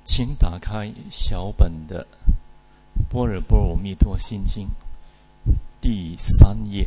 请打开小本的《般若波罗蜜多心经》第3页。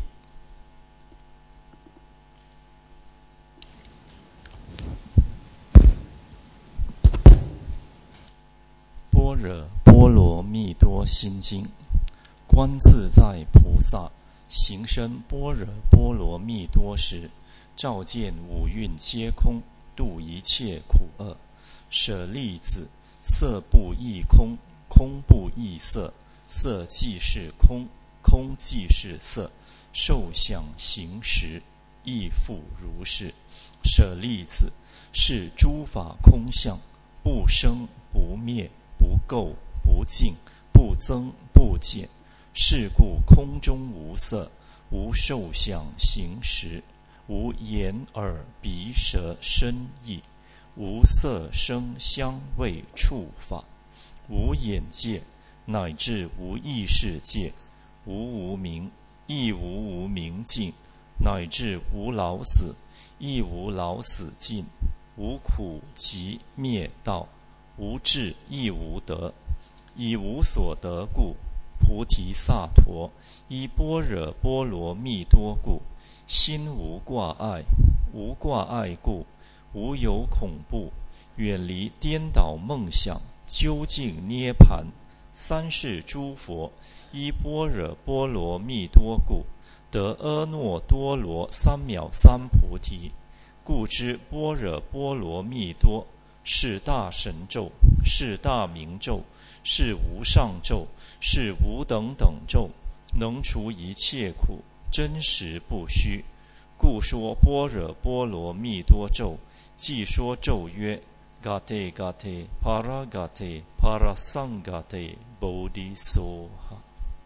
般若波罗蜜多心经，观自在菩萨行深般若波罗蜜多时，照见五蕴皆空，度一切苦厄。舍利子，色不异空，空不异色，色即是空，空即是色，受想行识亦复如是。舍利子，是诸法空相，不生不灭，不垢不净，不增不减。是故空中无色，无受想行识，无眼耳鼻舌身意，无色声香味触法，无眼界，乃至无意识界，无无明，亦无无明尽，乃至无老死，亦无老死尽，无苦集灭道，无智亦无得。以无所得故，菩提萨埵依般若波罗蜜多故，心无挂碍。无挂碍故，无有恐怖，远离颠倒梦想，究竟涅盘。三世诸佛依般若波罗蜜多故，得阿耨多罗三藐三菩提。故知般若波罗蜜多是大神咒，是大明咒，是无上咒，是无等等咒，能除一切苦，真实不虚。故说般若波罗蜜多咒，即说咒曰：Gate Gate Para Gate Para Sangate Bodhisoha。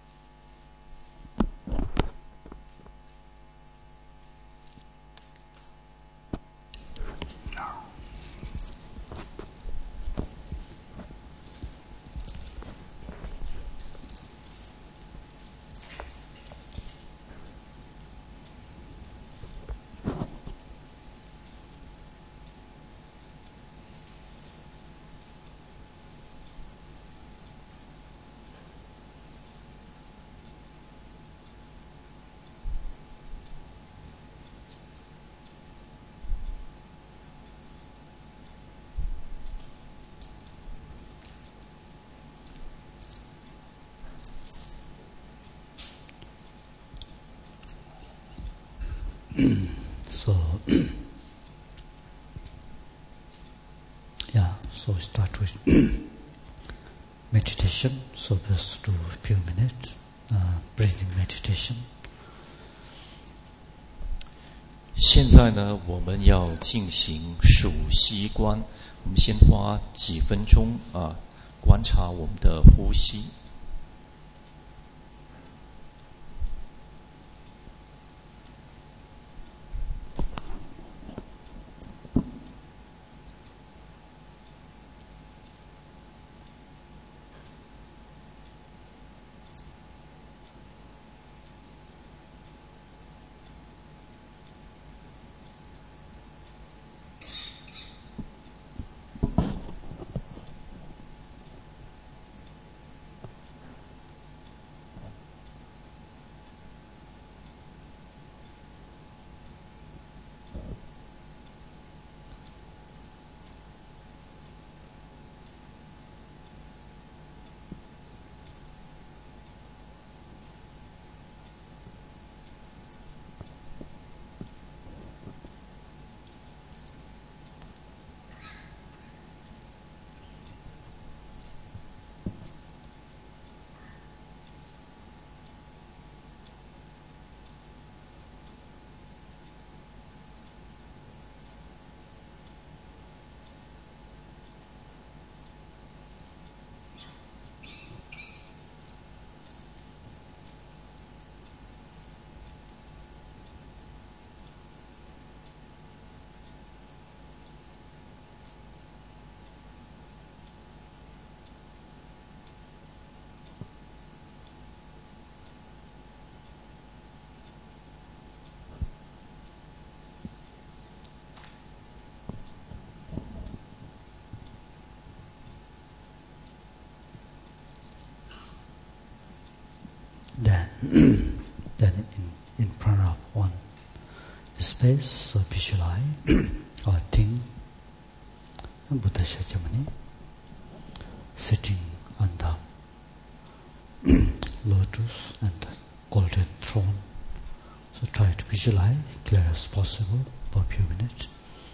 So start with meditation. So first do a few minutes breathing meditation. 现在呢，我们要进行数息观。我们先花几分钟观察我们的呼吸。 then in front of one space or visualize or think Buddha Shakyamuni sitting on the lotus and the golden throne. So try to visualize clear as possible for a few minutes.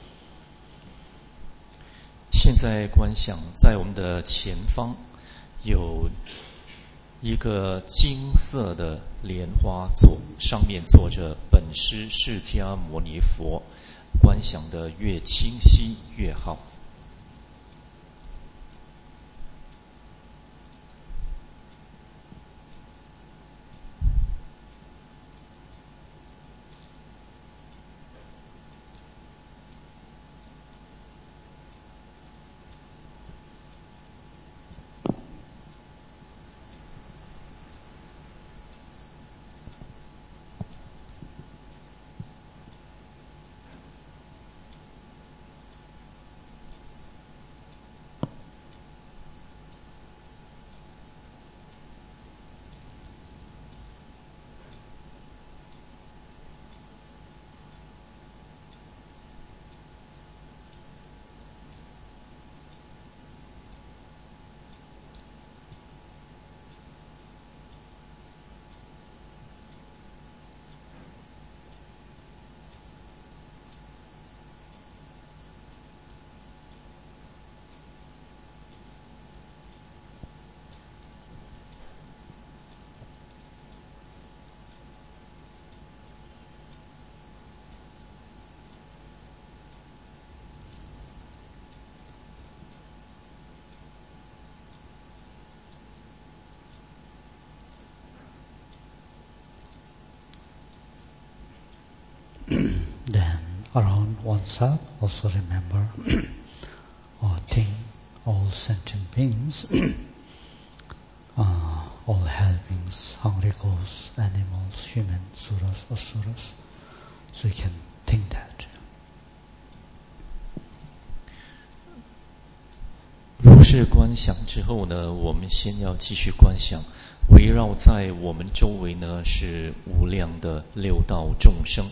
现在观想，在我们的前方有一个金色的莲花座，上面坐着本师释迦牟尼佛，观想的越清晰越好。 Then around oneself also remember or think all sentient beings, all hell beings, hungry ghosts, animals, humans, suras, asuras. So you can think that. 如是观想之后呢，我们先要继续观想，围绕在我们周围呢是无量的六道众生。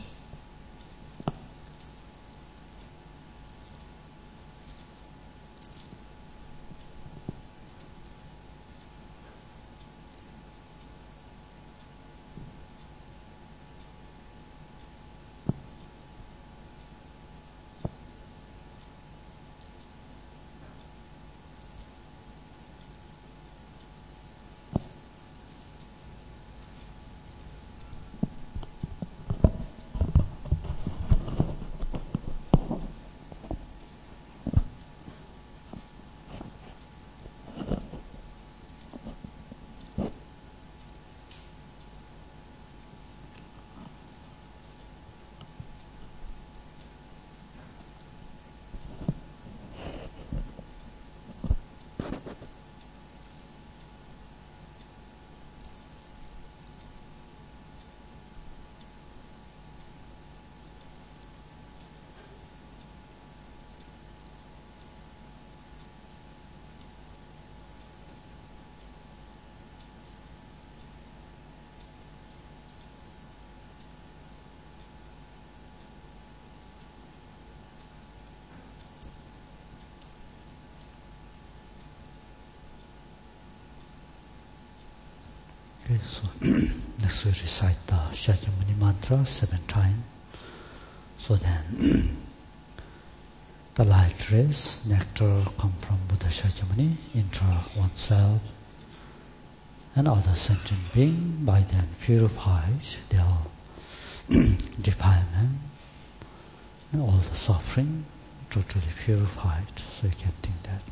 Okay, so next we recite the Shakyamuni mantra 7 times. So then the light rays, nectar come from Buddha Shakyamuni, enter oneself and other sentient being. By then purified, their defilement and all the suffering totally purified. So you can think that.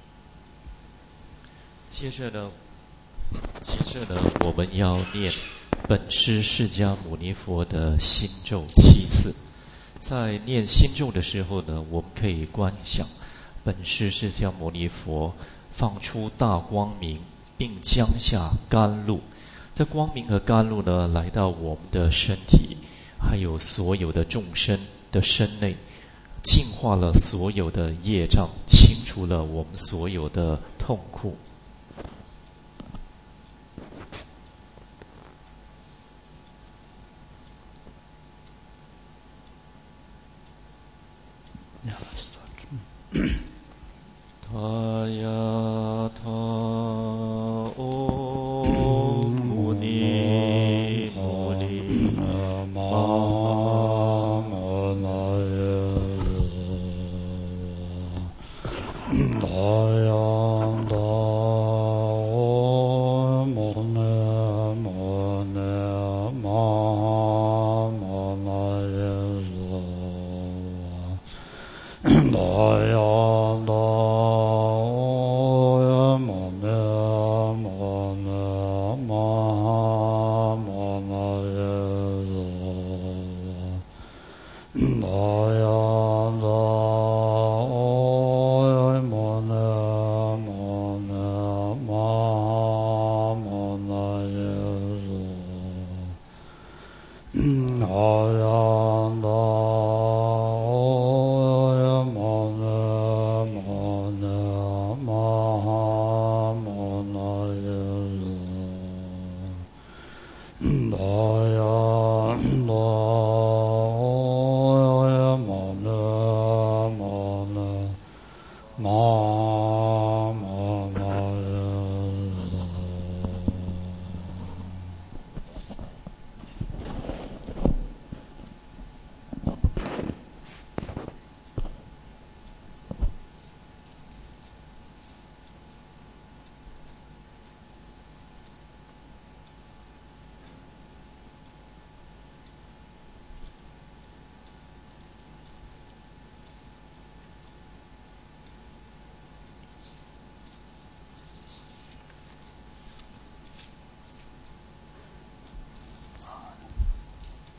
接着呢，我们要念本师释迦牟尼佛的心咒7次。在念心咒的时候呢，我们可以观想本师释迦牟尼佛放出大光明，并降下甘露。这光明和甘露呢，来到我们的身体，还有所有的众生的身内，净化了所有的业障，清除了我们所有的痛苦。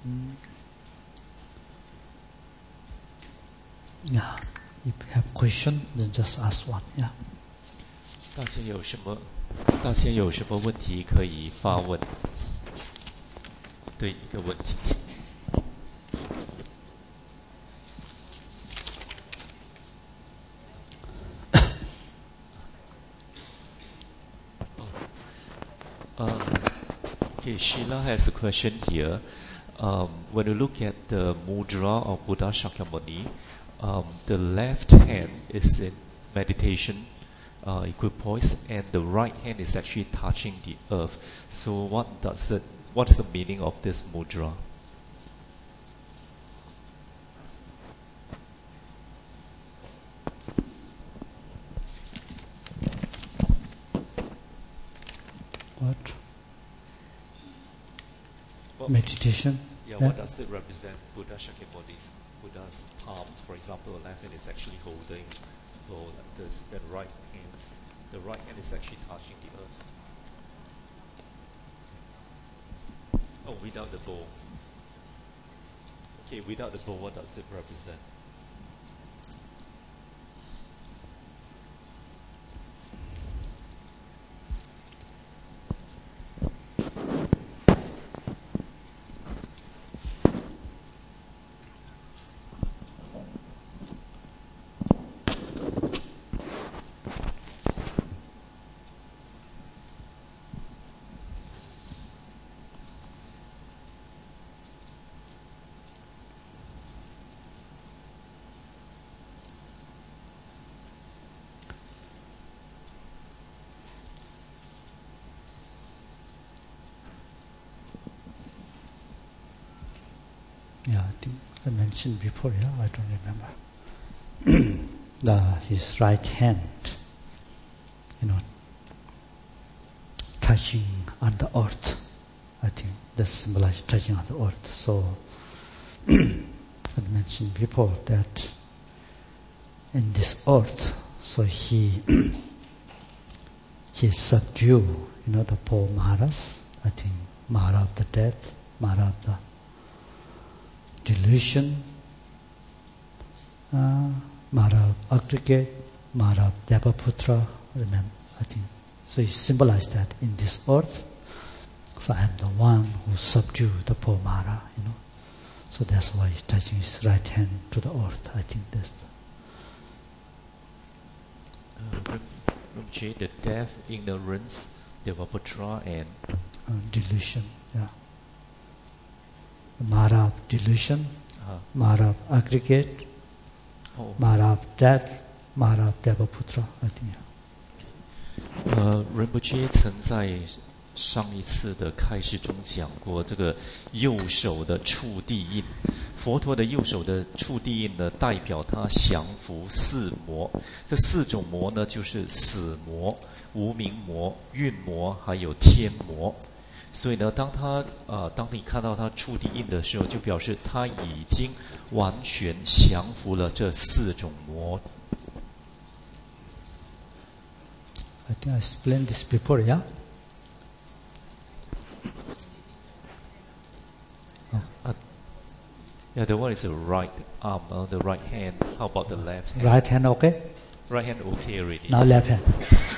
Yeah. If you have question, then just ask one. Yeah. 大家有什么问题可以发问？对，一个问题。Okay, Sheila has a question here. When you look at the mudra of Buddha Shakyamuni, the left hand is in meditation equipoise, and the right hand is actually touching the earth. So, what is the meaning of this mudra? What? Meditation? Yeah, what does it represent? Buddha Shakyamuni's, Buddha's palms, for example, the left hand is actually holding the bowl like this, then the right hand is actually touching the earth. Oh, without the bowl. Okay, without the bowl, what does it represent? Yeah, I think I mentioned before, yeah, I don't remember. His right hand, touching on the earth. I think that symbolizes touching on the earth. So, I mentioned before that in this earth, so he subdued, the four Maharas. I think Mahara of the death, Mahara of the delusion, Mahara of aggregate, Mahara of Devaputra, remember, I think. So he symbolized that in this earth. So I am the one who subdued the four Mahara, So that's why he's touching his right hand to the earth. I think that's the death, ignorance, Devaputra, and delusion, yeah. Mahara of delusion, Mahara of aggregate, Mahara of death, Mahara of Devaputra, I think. Rinpoche 曾在上一次的开示中讲过，这个右手的触地印，佛陀的右手的触地印呢，代表他降服四魔。这四种魔呢，就是死魔、无明魔、蕴魔，还有天魔。所以呢，当你看到他触地印的时候，就表示他已经完全降服了这四种魔。 I think I explained this before, yeah? Yeah, the one is the right arm, the right hand. How about the left hand? Right hand, okay? Right hand, okay already. Now left hand.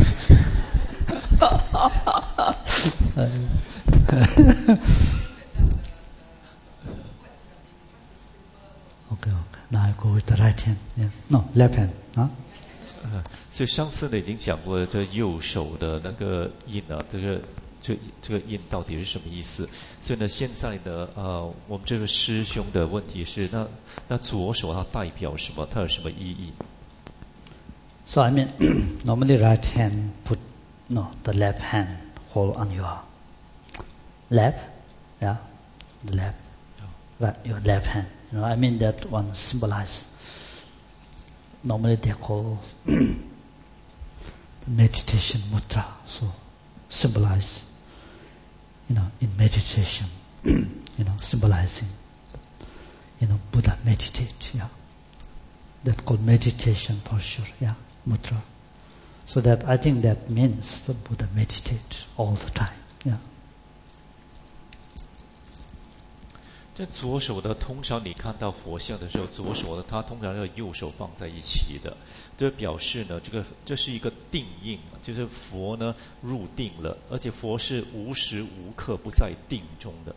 Okay. Now I go with the right hand. Yeah. No, left hand. Huh? 所以上次呢已经讲过这右手的那个印啊，这个印到底是什么意思？所以呢，现在呢，我们这个师兄的问题是，那左手它代表什么？它有什么意义？ So I mean, normally right hand the left hand hold on your lap, yeah, the left, right, your left hand. I mean that one symbolize. Normally they call the meditation mudra. So symbolize, in meditation, symbolizing, Buddha meditate, yeah. That called meditation posture, yeah, mudra. So that I think that means the Buddha meditate all the time, yeah. 这左手的，通常你看到佛像的时候，左手的它通常要右手放在一起的，这表示呢，这是一个定印，就是佛呢入定了，而且佛是无时无刻不在定中的。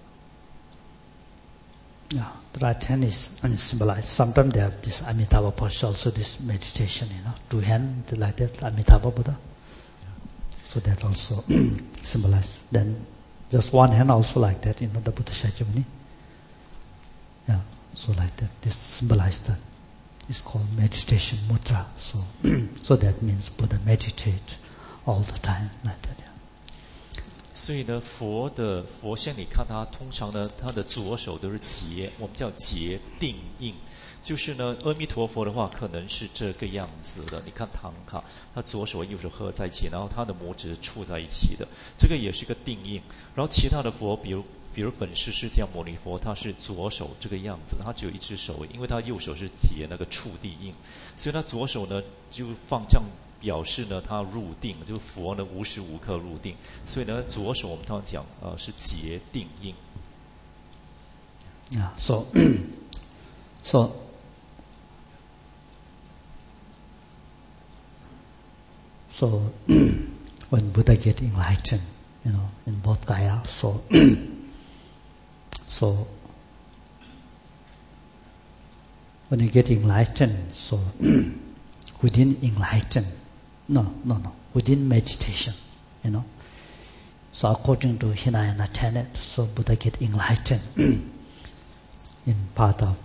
Yeah, the right hand is symbolized. Sometimes they have this Amitabha posture, also this meditation, two hands like that, Amitabha Buddha. So that also symbolized. Then just one hand also like that, the Buddha Shakyamuni. Yeah, so like that, this symbolized that. It's called meditation mudra. So that means Buddha meditate all the time like that. 所以呢，佛像你看他通常呢，他的左手都是结，我们叫结定印。就是呢，阿弥陀佛的话，可能是这个样子的。你看唐卡，他左手和右手合在一起，然后他的拇指触在一起的，这个也是个定印。然后其他的佛，比如本师释迦牟尼佛，他是左手这个样子，他只有一只手，因为他右手是结那个触地印，所以他左手呢就放这样，表示呢他入定，就是佛呢无时无刻入定，所以呢左手我们通常讲是结定印。 Yeah, so when Buddha get enlightened, in both kaya, so when you get enlightened, so within enlightened, within meditation, So according to Hinayana tenet, so Buddha get enlightened in part of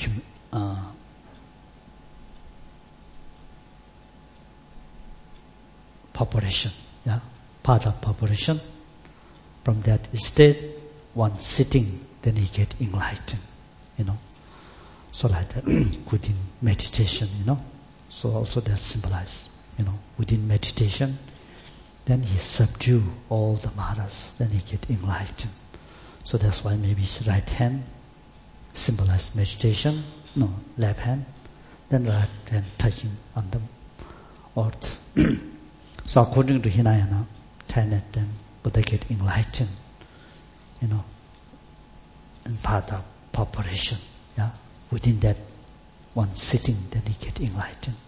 preparation, part of preparation. From that state, one sitting, then he get enlightened, So like that, within meditation, So also that symbolized, within meditation, then he subdue all the maras, then he get enlightened. So that's why maybe his right hand symbolize meditation, left hand, then right hand touching on the earth. So according to Hinayana tenet, then Buddha get enlightened, in part of preparation, within that one sitting, then he get enlightened.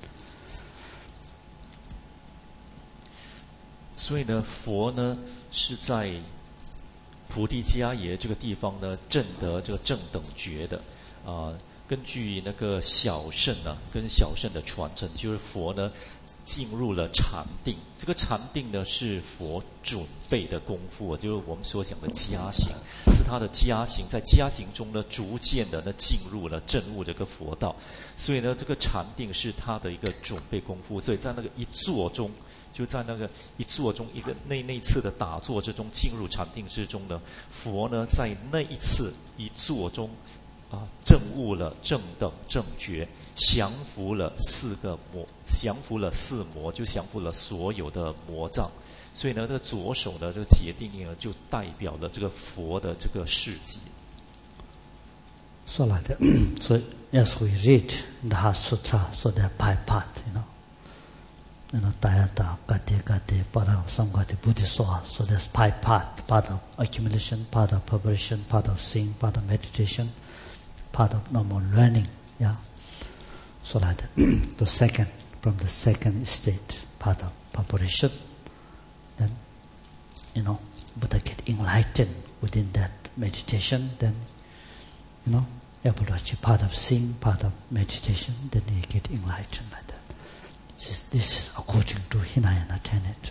所以呢，佛呢是在菩提伽耶这个地方呢证得这个正等觉的根据那个小乘跟小乘的传承，就是佛呢进入了禅定。这个禅定呢是佛准备的功夫，就是我们所讲的加行，是他的加行，在加行中呢逐渐的呢进入了证悟这个佛道。所以呢，这个禅定是他的一个准备功夫。所以在那个一坐中，就在那个一坐中，一个那次的打坐之中，进入禅定之中呢，佛呢在那一次一坐中证悟了正等正觉，降服了四魔，就降服了所有的魔障。所以呢，这个左手的这个结定印呢，就代表了这个佛的这个事迹。 So like that. So as we read the Heart Sutra, so there are 5 parts, Tayata, Gati, Para, Samgati, Buddhisoha. So there's 5 parts: part of accumulation, part of preparation, part of seeing, part of meditation, part of normal learning. So like that. From the second state, part of preparation, then Buddha get enlightened within that meditation, then able to achieve part of seeing, part of meditation, then he get enlightened like that. This is according to Hinayana tenet.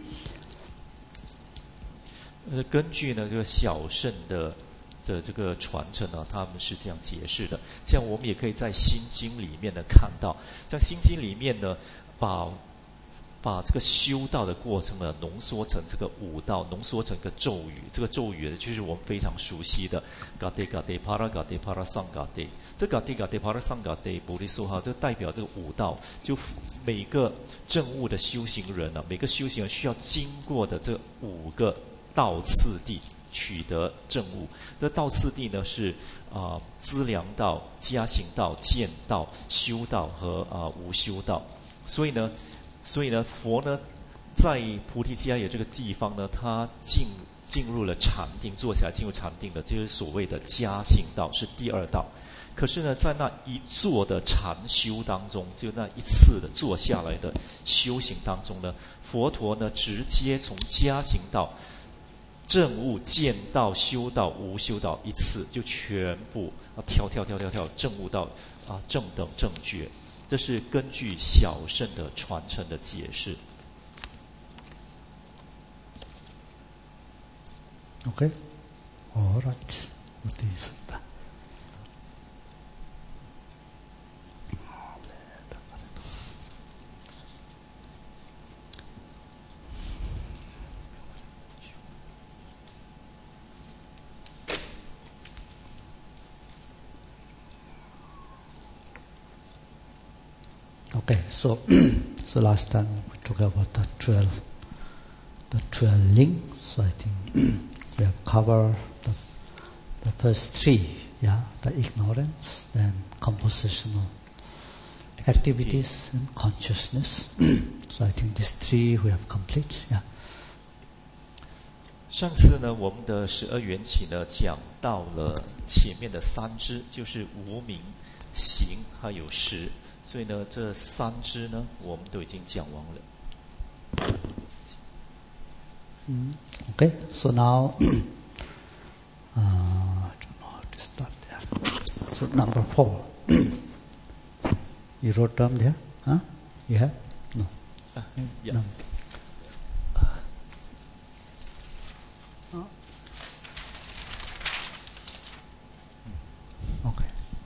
根据呢这个小乘的这个传承呢，他们是这样解释的。这样我们也可以在《心经》里面呢看到，在《心经》里面呢，把这个修道的过程呢浓缩成这个5道，浓缩成一个咒语。这个咒语就是我们非常熟悉的 Gati Gati Para Gati Para Samgati。这 Gati Gati Para Samgati 菩提树哈，这代表这个5道，就每个证悟的修行人每个修行人需要经过的这5个道次第取得证悟。这道次第呢是资粮道、加行道、见道、修道和无修道。所以呢，佛呢在菩提伽耶这个地方呢，他进入了禅定，坐下来进入禅定的，就是所谓的加行道，是第二道。可是呢，在那一坐的禅修当中，就那一次的坐下来的修行当中呢，佛陀呢直接从加行道、证悟、见道、修道、无修道一次就全部跳，证悟到正等正觉。这是根据小乘的传承的解释。 Okay, all right. What is that? Okay, so last time we talked about the 12 links. So I think we have covered the first 3, the ignorance, then compositional activities and consciousness. So I think these 3 we have complete. 上次呢，我们的12缘起呢，讲到了前面的3支，就是无明、行还有识。所以呢，这3支呢，我们都已经讲完了。 Okay, so now I don't know how to start there. So number 4. You wrote down there? Huh? You have? No. Yeah. No. Okay.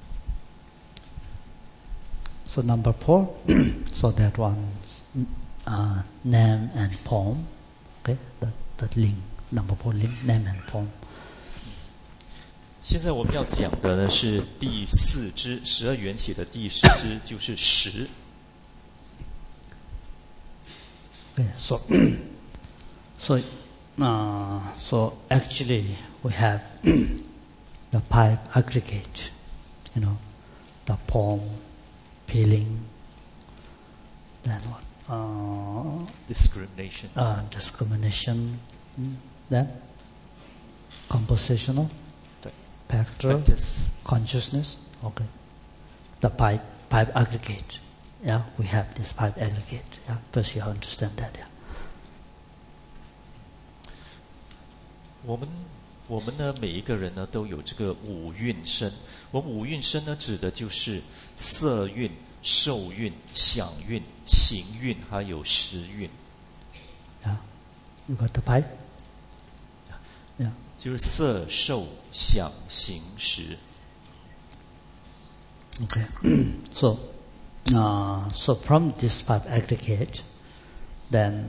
So number 4, so that one, name and form. Okay, that link, number 4 link, name and form. 现在我们要讲的呢是第4支，12缘起的第4支就是识。 Okay, so actually we have the 5 aggregate, the form, feeling, then what? Discrimination. Discrimination, then compositional, factor, consciousness. Okay, the 5 aggregate. Yeah, we have this 5 aggregate. Yeah, first you have to understand that. Yeah. 我们呢，每一个人呢都有这个5蕴身。我们5蕴身呢，指的就是色蕴、受蕴、想蕴、行蕴，还有识蕴。 Yeah, you got the 5? Yeah. 就是色、受、想、行、识。 Okay. So from this 5 aggregate, then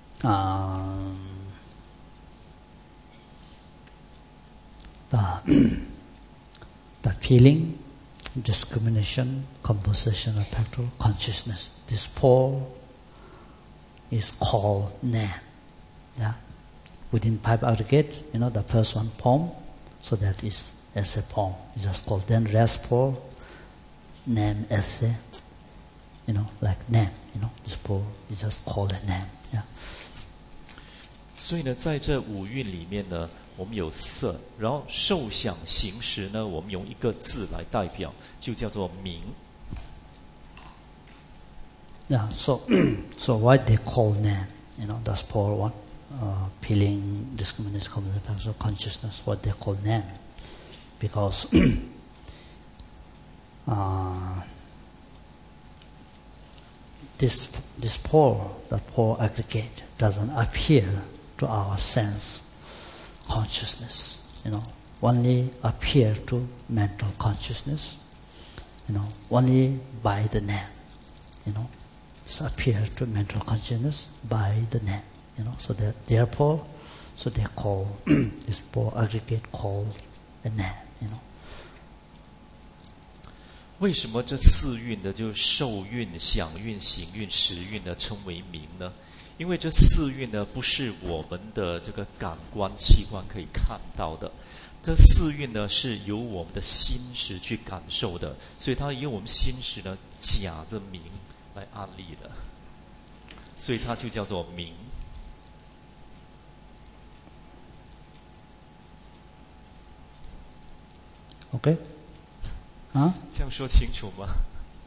the feeling, discrimination, composition, factor, consciousness. This 4 is called name. Yeah. Within 5 aggregate, the first one form, so that is as a form. It's just called. Then rest 4, name as a, like name. This 4 is just called a name. Yeah. 所以呢，在这5蕴里面呢，我们有色，然后受想行识呢，我们用一个字来代表，就叫做名。 Yeah, so why they call name? That's 4 one. Feeling, discrimination, composition, consciousness. What they call name? Because this 4, the 4 aggregate, doesn't appear to our sense consciousness, only appear to mental consciousness, only by the name, it's appear to mental consciousness by the name, so that therefore, so they call this 4 aggregate called a name, 为什么这4蕴的，就是受蕴、想蕴、行蕴、识蕴呢，称为名呢？因为这4蕴呢，不是我们的这个感官器官可以看到的，这4蕴呢，是由我们的心识去感受的，所以它由我们心识呢假着名来安立的，所以它就叫做名。 Okay? Huh? 这样说清楚吗？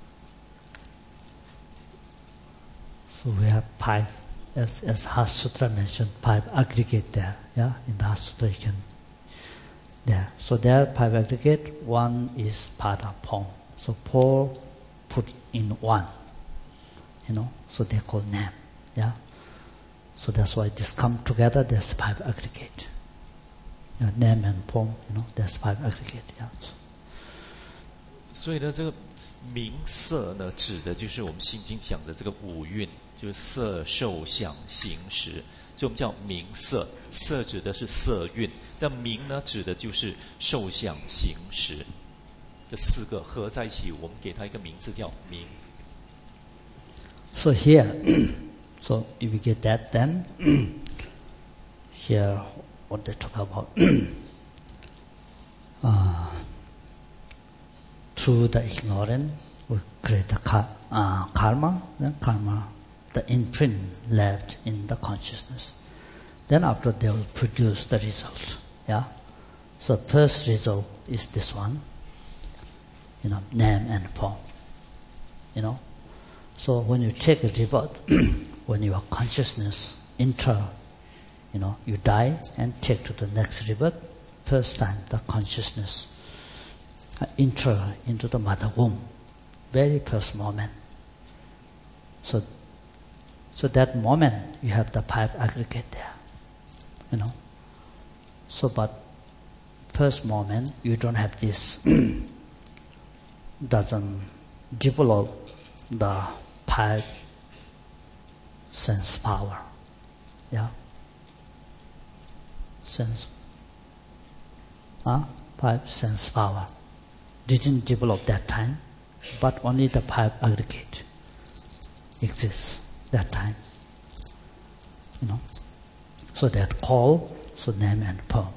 So we have 5, as Heart Sutra mentioned, 5 aggregate there. Yeah, in the Heart Sutra you can there. So there are 5 aggregate. 1 is part of Pong. So 4 put in 1. So they call name. Yeah. So that's why this come together. There's 5 aggregate. Name and Pong. There's 5 aggregate. Yeah. 所以呢，这个名色呢，指的就是我们心经讲的这个五蕴，就是色、受、想、行、识，所以我们叫名色。色指的是色蕴，但名呢，指的就是受、想、行、识这4个合在一起，我们给它一个名字叫名。 So here, so if you get that, then here what they talk about. Through the ignorance, we create the karma. Then karma, the imprint left in the consciousness. Then after they will produce the result. Yeah. So first result is this one. Name and form. So when you take a rebirth, when your consciousness enter, you die and take to the next rebirth. First time the consciousness enter into the mother womb, very first moment. So that moment you have the 5 aggregate there, So but first moment you don't have this, doesn't develop the 5 sense power, yeah. Sense, 5 sense power didn't develop that time, but only the 5 aggregate exists that time, So that call, so name and form.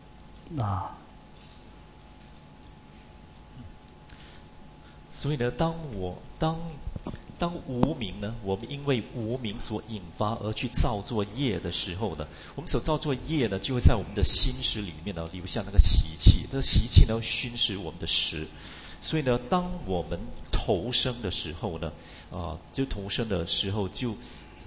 所以呢，当无明呢，我们因为无明所引发而去造作业的时候呢，我们所造作业呢，就会在我们的心识里面呢留下那个习气，这个习气呢熏蚀我们的识。所以呢，当我们投生的时候呢，投生的时候就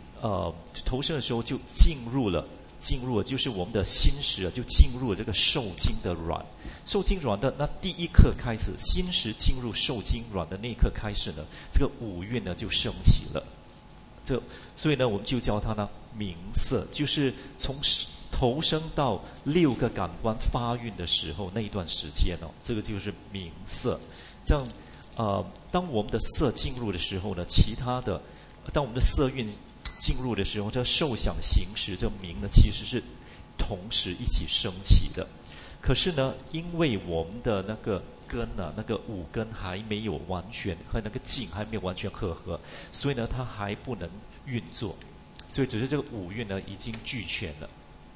进入了就是我们的心识就进入了这个受精的卵。受精卵的那第一刻开始，心识进入受精卵的那一刻开始呢，这个五蕴呢就升起了。所以呢，我们就叫它呢名色，就是从投生到6个感官发育的时候那一段时间这个就是名色。这样当我们的色进入的时候呢，当我们的色蕴进入的时候，这受想行识这名呢，其实是同时一起升起的。可是呢，因为我们的那个根那个五根还没有完全和那个境还没有完全合，所以呢，它还不能运作，所以只是这个五蕴呢已经俱全了。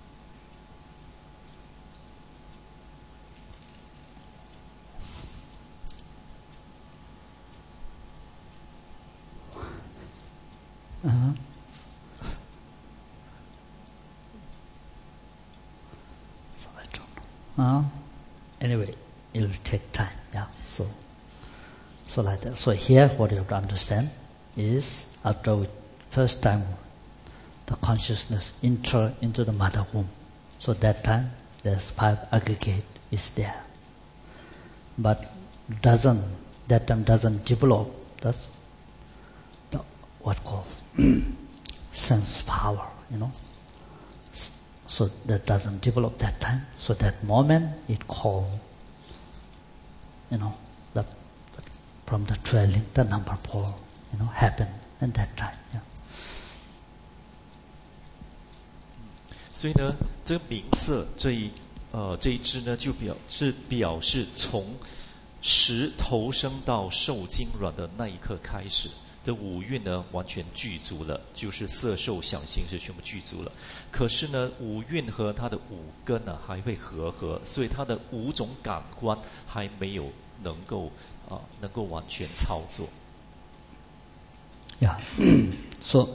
Anyway, it will take time. Yeah. So like that. So here, what you have to understand is after first time the consciousness enter into the mother womb. So that time there's 5 aggregate is there, but that time doesn't develop the what called sense power. So that doesn't develop that time. So that moment it called, from the trailing, the number 4, happen at that time. Yeah. 所以呢，这个名色这一支呢，就表示从识投生到受精卵的那一刻开始。的五蕴呢完全具足了，就是色受想行识全部具足了。可是呢，五蕴和它的五根呢还会合，所以它的5种感官还没有能够完全操作。 Yeah. So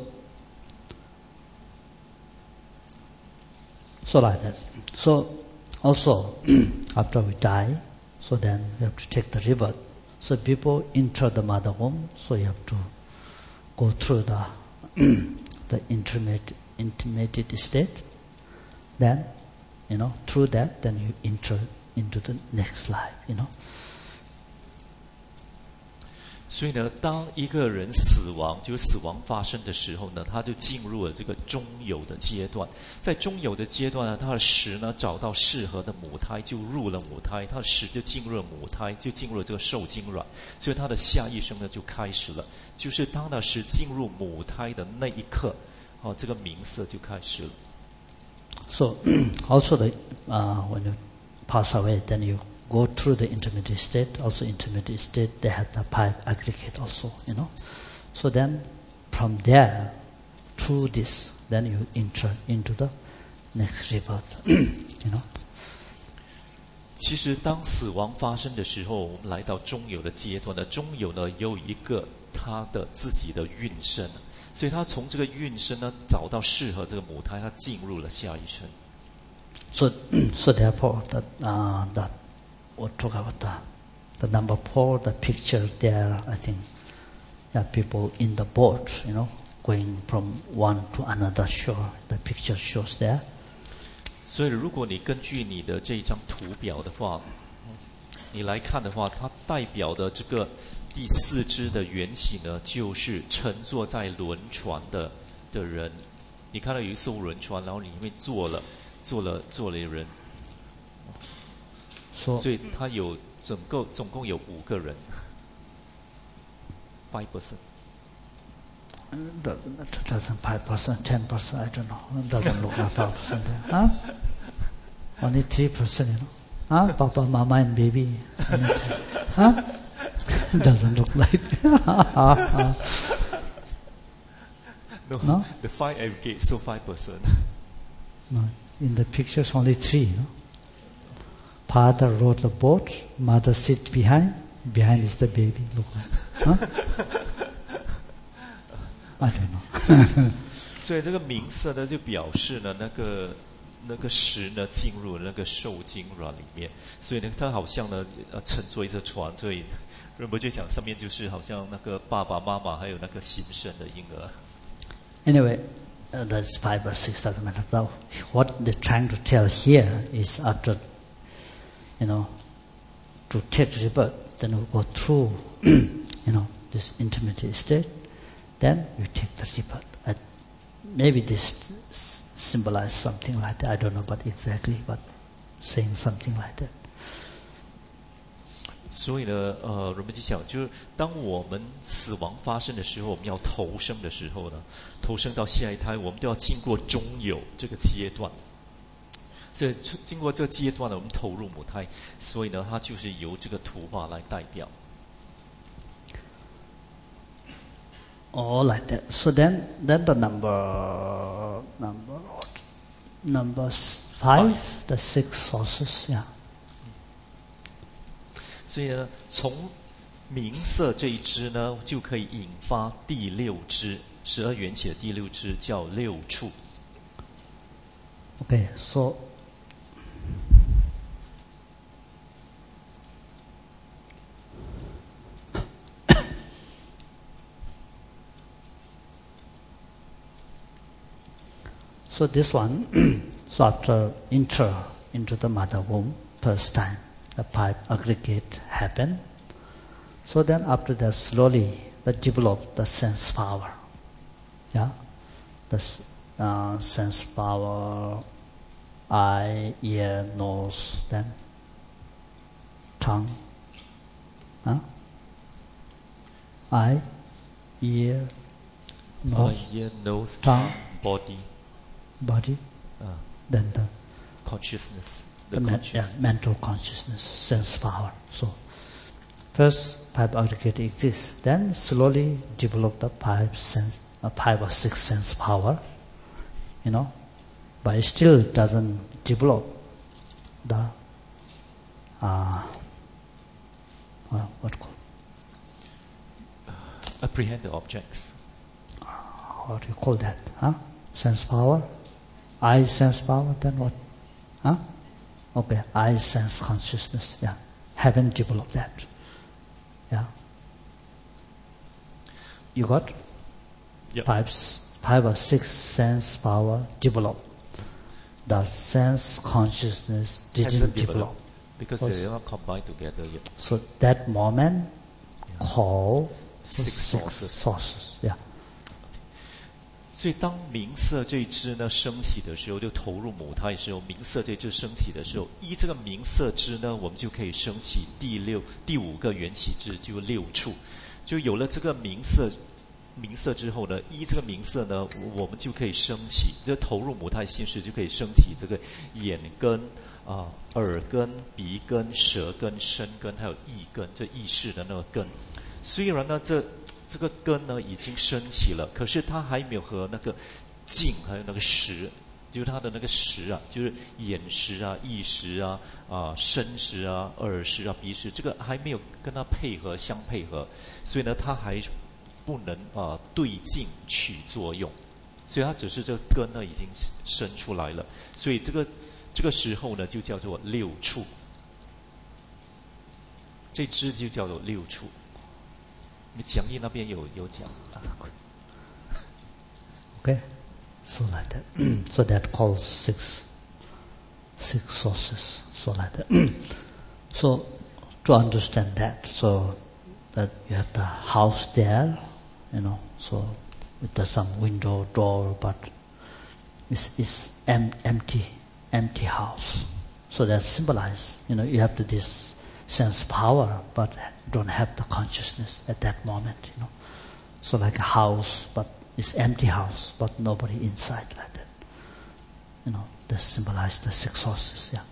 like that. So also after we die, So then you have to take the rebirth. So before enter the mother womb, so you have to go through the intermediate state. Then, through that, then you enter into the next life. 所以呢，当一个人死亡，就是死亡发生的时候呢，他就进入了这个中有的阶段。在中有的阶段呢，他的识呢找到适合的母胎，就入了母胎，他的识就进入了母胎，就进入了这个受精卵，所以他的下一生呢就开始了。就是当他识进入母胎的那一刻，这个冥色就开始了。 So also when you pass away, then you go through the intermediate state. Also intermediate state, they have the 5 aggregate also, So then from there, through this, then you enter into the next rebirth, 其实当死亡发生的时候，我们来到中有的阶段呢，中有呢有一个他的自己的运生，所以他从这个运生呢找到适合这个母胎，他进入了下一生。 So therefore, we'll talk about the number 4, the picture there. I think, people in the boat, going from one to another shore. The picture shows there. 所以，如果你根据你的这一张图表的话，你来看的话，它代表的这个第4只的原型呢，就是乘坐在轮船的人。你看到有一艘轮船，然后里面坐了人。所以他有总共有5个人，5%。 Doesn't 5%, 10%, I don't know. It doesn't look like 5% there. Huh? Only 3%, Huh? Papa, Mama, and baby. Huh? Doesn't look like. No? The 5 aggregate, so 5%. No, in the pictures only 3. Father rode the boat, mother sits behind is the baby. Look like. Huh? I don't know. 所以这个冥色呢，就表示呢，那个识呢进入了那个受精卵里面，所以呢，它好像呢乘坐一艘船，所以人们就想上面就是好像那个爸爸妈妈还有那个新生的婴儿。 Anyway, that's 5 or 6 doesn't matter. Now, what they're trying to tell here is after, to take rebirth, then we go through, this intermediate state. Then you take the rebirth. Maybe this symbolizes something like that. I don't know about exactly, but saying something like that. 所以呢，人们就想，就是当我们死亡发生的时候，我们要投生的时候呢，投生到下一胎，我们都要经过中有这个阶段。所以经过这个阶段呢，我们投入母胎，所以呢，它就是由这个图画来代表。 Oh, like that. So then the number 5, the 6 sources, yeah. 所以呢，从冥色这一支呢，就可以引发第6支，12缘起的第6支叫6处。 Okay, so this one, so after enter into the mother womb first time, the 5 aggregate happen. So then after that slowly they develop the sense power. Yeah, the sense power, eye, ear, nose, then tongue. Eye, ear, nose, tongue, body, then the consciousness, mental consciousness, sense power. So first 5 aggregate exists, then slowly develop the 5 or 6 sense power, but it still doesn't develop the apprehend the objects. What do you call that? Sense power, eye sense power. Then what? Okay, eye sense consciousness. Yeah, haven't developed that. Yeah. You got Yep. five or six sense power developed. The sense consciousness didn't Hasn't develop. Because they are not combined together yet. So that moment called Six sources. Yeah. 所以当明色这一支呢升起的时候，就投入母胎的时候，明色这支升起的时候，依这个明色支呢，我们就可以升起第五个缘起支，就六处。就有了这个明色之后呢，依这个明色呢，我们就可以升起，就投入母胎心识，就可以升起这个眼根耳根、鼻根、舌根、身根，还有意根，这意识的那个根。虽然呢，这个根呢已经升起了，可是它还没有和那个境还有那个识，就是它的那个识啊，就是眼识啊、意识啊、身识啊、耳识啊、鼻识，这个还没有跟它相配合，所以呢，它还不能对境起作用，所以它只是这个根呢已经生出来了，所以这个时候呢就叫做六处，这支就叫做六处。你讲义那边有讲。 Okay, so like that. So that calls six sources. So like that. So to understand that, so that you have the house there, so with some window, door, but it's empty house. So that symbolizes, you have this sense power, but don't have the consciousness at that moment, So like a house, but it's empty house, but nobody inside like that. That symbolize the six sources, yeah.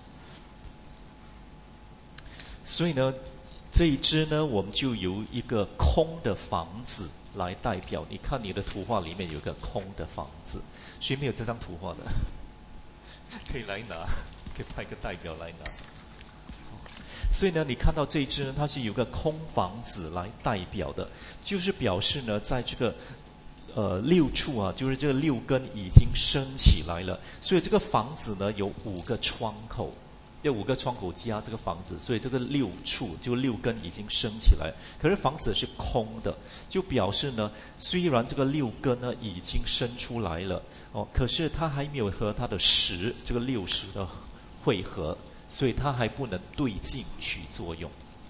所以呢，这一支呢，我们就由一个空的房子来代表。你看你的图画里面有一个空的房子，谁没有这张图画的？可以来拿，可以派个代表来拿。所以呢，你看到这一支呢，它是有个空房子来代表的，就是表示呢，在这个六处啊，就是这个六根已经升起来了，所以这个房子呢有5个窗口，有5个窗口加这个房子，所以这个六处就六根已经升起来，可是房子是空的，就表示呢，虽然这个六根呢已经生出来了可是它还没有和它的识这个六识的汇合。所以它还不能对境起作用。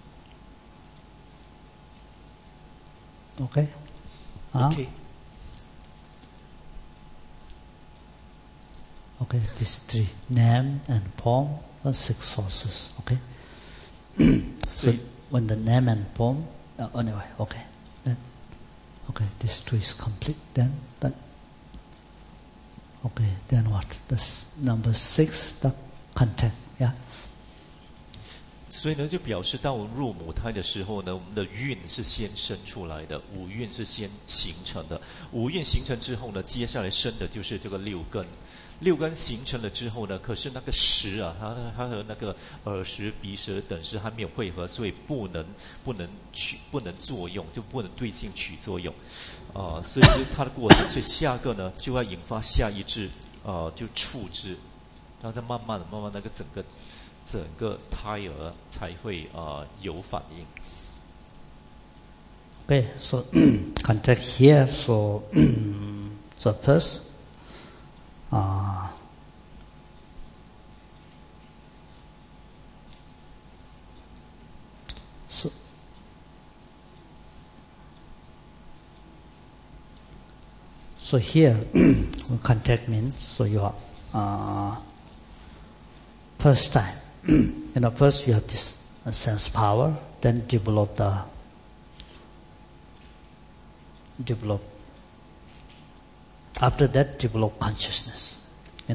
Okay. Okay. Okay, these three, name and form are 6 sources. Okay. So when the name and form, anyway, okay. Then, okay, this 2 is complete. Then, okay. Then what? That's number 6, the content. Yeah. 所以呢，就表示当我们入母胎的时候呢，我们的蕴是先生出来的，五蕴是先形成的。五蕴形成之后呢，接下来生的就是这个六根。六根形成了之后呢，可是那个识啊，它和那个耳识、鼻识等识还没有汇合，所以不能作用，就不能对境起作用。所以就是它的过程。所以下个呢，就要引发下一支，就触支，然后再慢慢那个整个胎儿才会有反应。 Okay, so contact here. So first, so here contact means so your first time. First you have this sense power, then develop. After that, develop consciousness.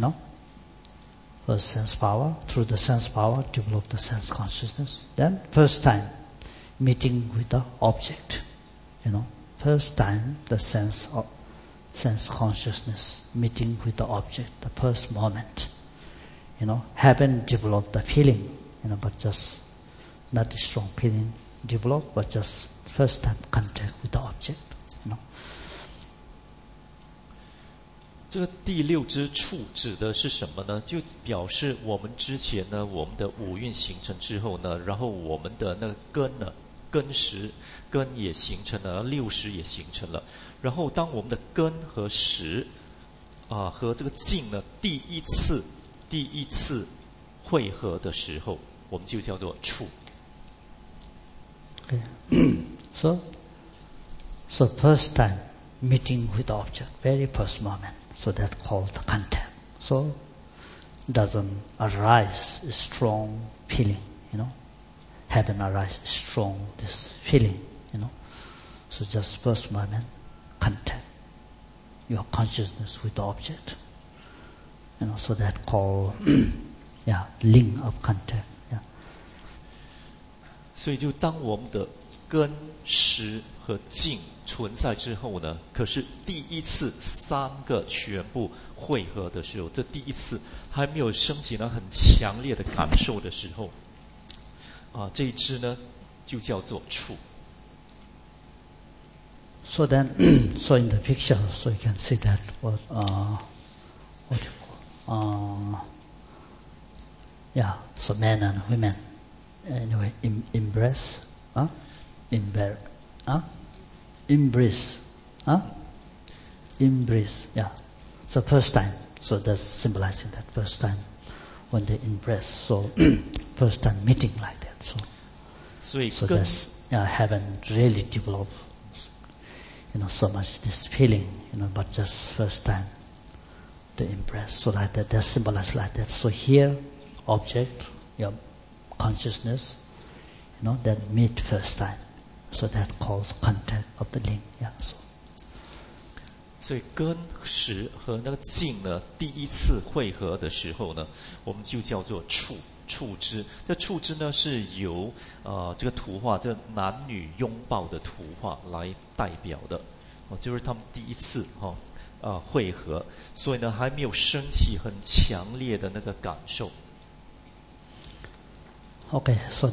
First sense power, through the sense power, develop the sense consciousness. Then first time, meeting with the object. First time the sense consciousness meeting with the object, the first moment. Haven't developed the feeling, but just not a strong feeling developed, but just first time contact with the object. 这个第六支处指的是什么呢？就表示我们之前呢，我们的五蕴形成之后呢，然后我们的那个根呢，根也形成了，六识也形成了。然后当我们的根和识和这个境呢，第一次汇合的时候，我们就叫做处。 Okay. So first time meeting with the object, very first moment. So that called the contact. So doesn't arise strong feeling, Haven't arise strong this feeling, So just first moment, contact. Your consciousness with the object. So that called link of contact. 所以就当我们的根、识和境存在之后呢，可是第一次三个全部汇合的时候，这第一次还没有升起了很强烈的感受的时候，这一支呢就叫做处。 So then, so in the picture, so you can see that what you call, so men and women, anyway, embrace, embrace, So first time, so that's symbolizing that first time when they embrace. So first time meeting like that. So that's haven't really developed, so much this feeling, but just first time they embrace. So like that, that's symbolized like that. So here, object, your consciousness, that meet first time. So that calls contact of the link. 所以根、识和那个境呢，第一次汇合的时候呢，我们就叫做处支。这处支呢是由这个图画，这男女拥抱的图画来代表的，就是他们第一次汇合，所以呢还没有升起很强烈的那个感受。 Okay, so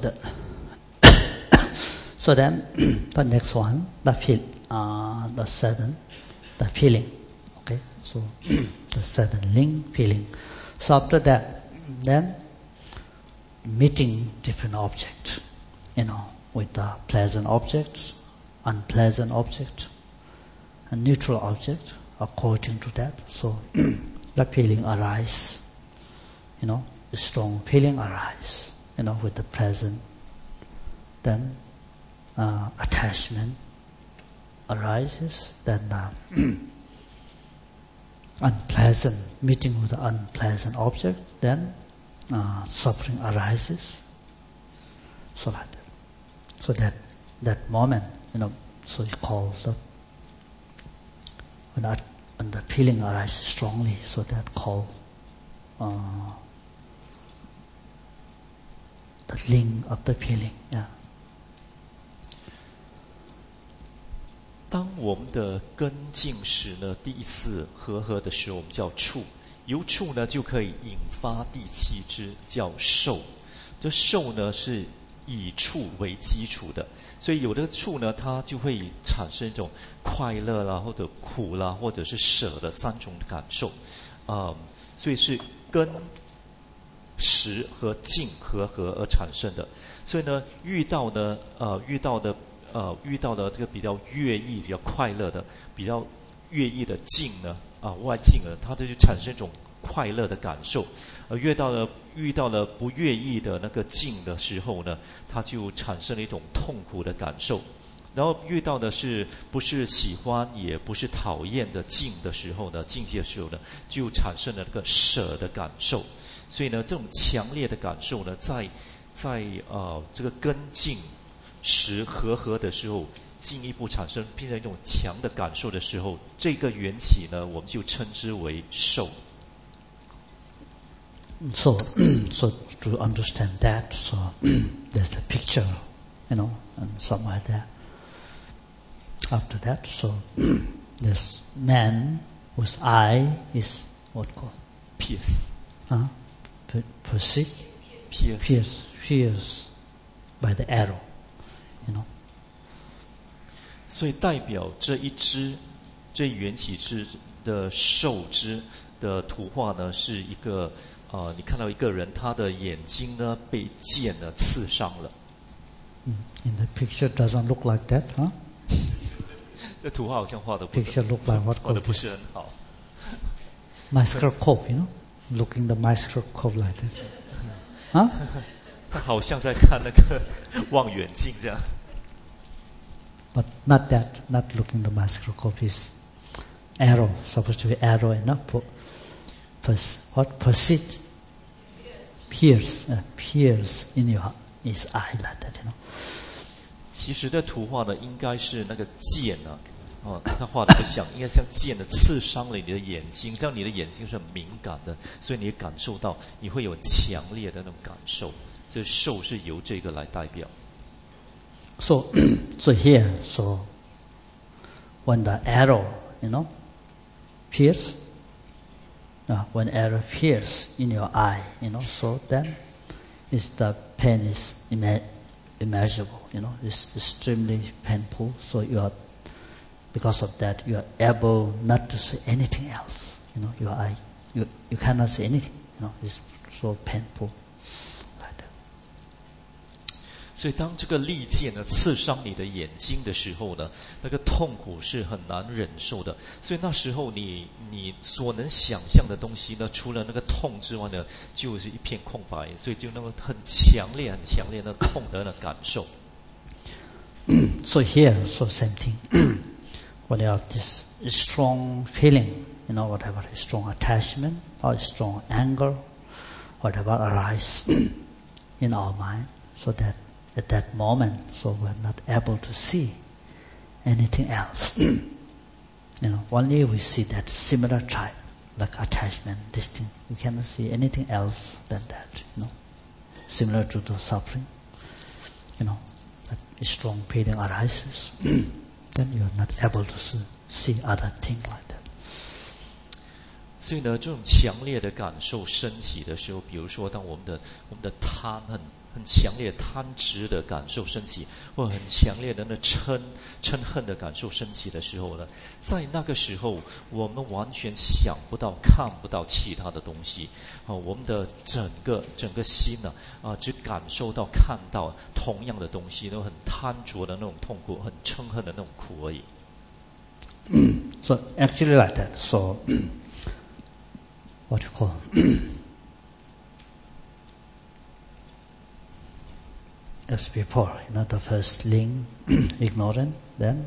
then the next one, the seven, the feeling. Okay, so the seven link feeling. So after that, then meeting different objects, with the pleasant objects, unpleasant object, and neutral object. According to that, so the feeling arise, strong feeling arise, with the present. Then attachment arises. Then unpleasant meeting with the unpleasant object. Then suffering arises. So like that. So that moment, so it's called when the feeling arises strongly. So that called the link of the feeling. 当我们的根、境、识呢第一次合的时候，我们叫处。由处呢就可以引发第七支，叫受。这受呢是以处为基础的，所以有的处呢，它就会产生一种快乐啦，或者苦啦，或者是舍的三种感受。所以是根、识和境合而产生的。所以呢，遇到的这个比较悦意、比较快乐的、比较悦意的境呢，外境呢，它就产生一种快乐的感受。遇到了不悦意的那个境的时候呢，它就产生了一种痛苦的感受。然后遇到的是不是喜欢也不是讨厌的境的时候呢，境界的时候呢，就产生了那个舍的感受。所以呢，这种强烈的感受呢，在这个根境识合的时候，进一步产生变成一种强的感受的时候，这个缘起呢，我们就称之为受。 So to understand that, so there's a picture, and something like that. After that, so this man whose eye is what called pierce. Pierced by the arrow, 所以代表这一支这缘起支的受之的图画呢，是一个你看到一个人，他的眼睛呢被剑呢刺伤了。 In the picture doesn't look like that, huh? 这图画好像画的 Picture look like what? 画的不是很好。 Microscope, you know, looking the microscope like that, huh? 他好像在看那个望远镜这样。 But not that, not looking the microscope is arrow, supposed to be arrow, you know, what? Persist, pierce in your his eye like that, you know. 其实这图画呢，应该是那个剑啊，他画的不像，应该像剑的刺伤了你的眼睛，这样你的眼睛是很敏感的，所以你感受到，你会有强烈的那种感受。所以受是由这个来代表。 So here, when the arrow, you know, pierce, when arrow pierce in your eye, you know, so then the pain is immeasurable, you know, it's extremely painful. So because of that, you are able not to see anything else. You know, your eye, you cannot see anything. You know, it's so painful. 所以当这个利剑呢刺伤你的眼睛的时候呢，那个痛苦是很难忍受的。所以那时候你所能想象的东西呢，除了那个痛之外呢，就是一片空白。所以就那个很强烈的痛的那感受。 So here, same thing. When you have this strong feeling, you know, whatever, strong attachment or strong anger, whatever arises in our mind, so that at that moment, so we're not able to see anything else. You know, only we see that similar type, like attachment, this thing. We cannot see anything else than that, you know, similar to the suffering. You know, that strong feeling arises, then you are not able to see other things like that. 所以呢，这种强烈的感受升起的时候，比如说当我们的贪很强烈贪执的感受升起，或很强烈的那嗔恨的感受升起的时候呢，在那个时候我们完全想不到看不到其他的东西，我们的整个心呢只感受到看到同样的东西，那种很贪着的那种痛苦，很嗔恨的那种苦而已。 So actually like that. So what you call as before, you know, the first link, ignorant, then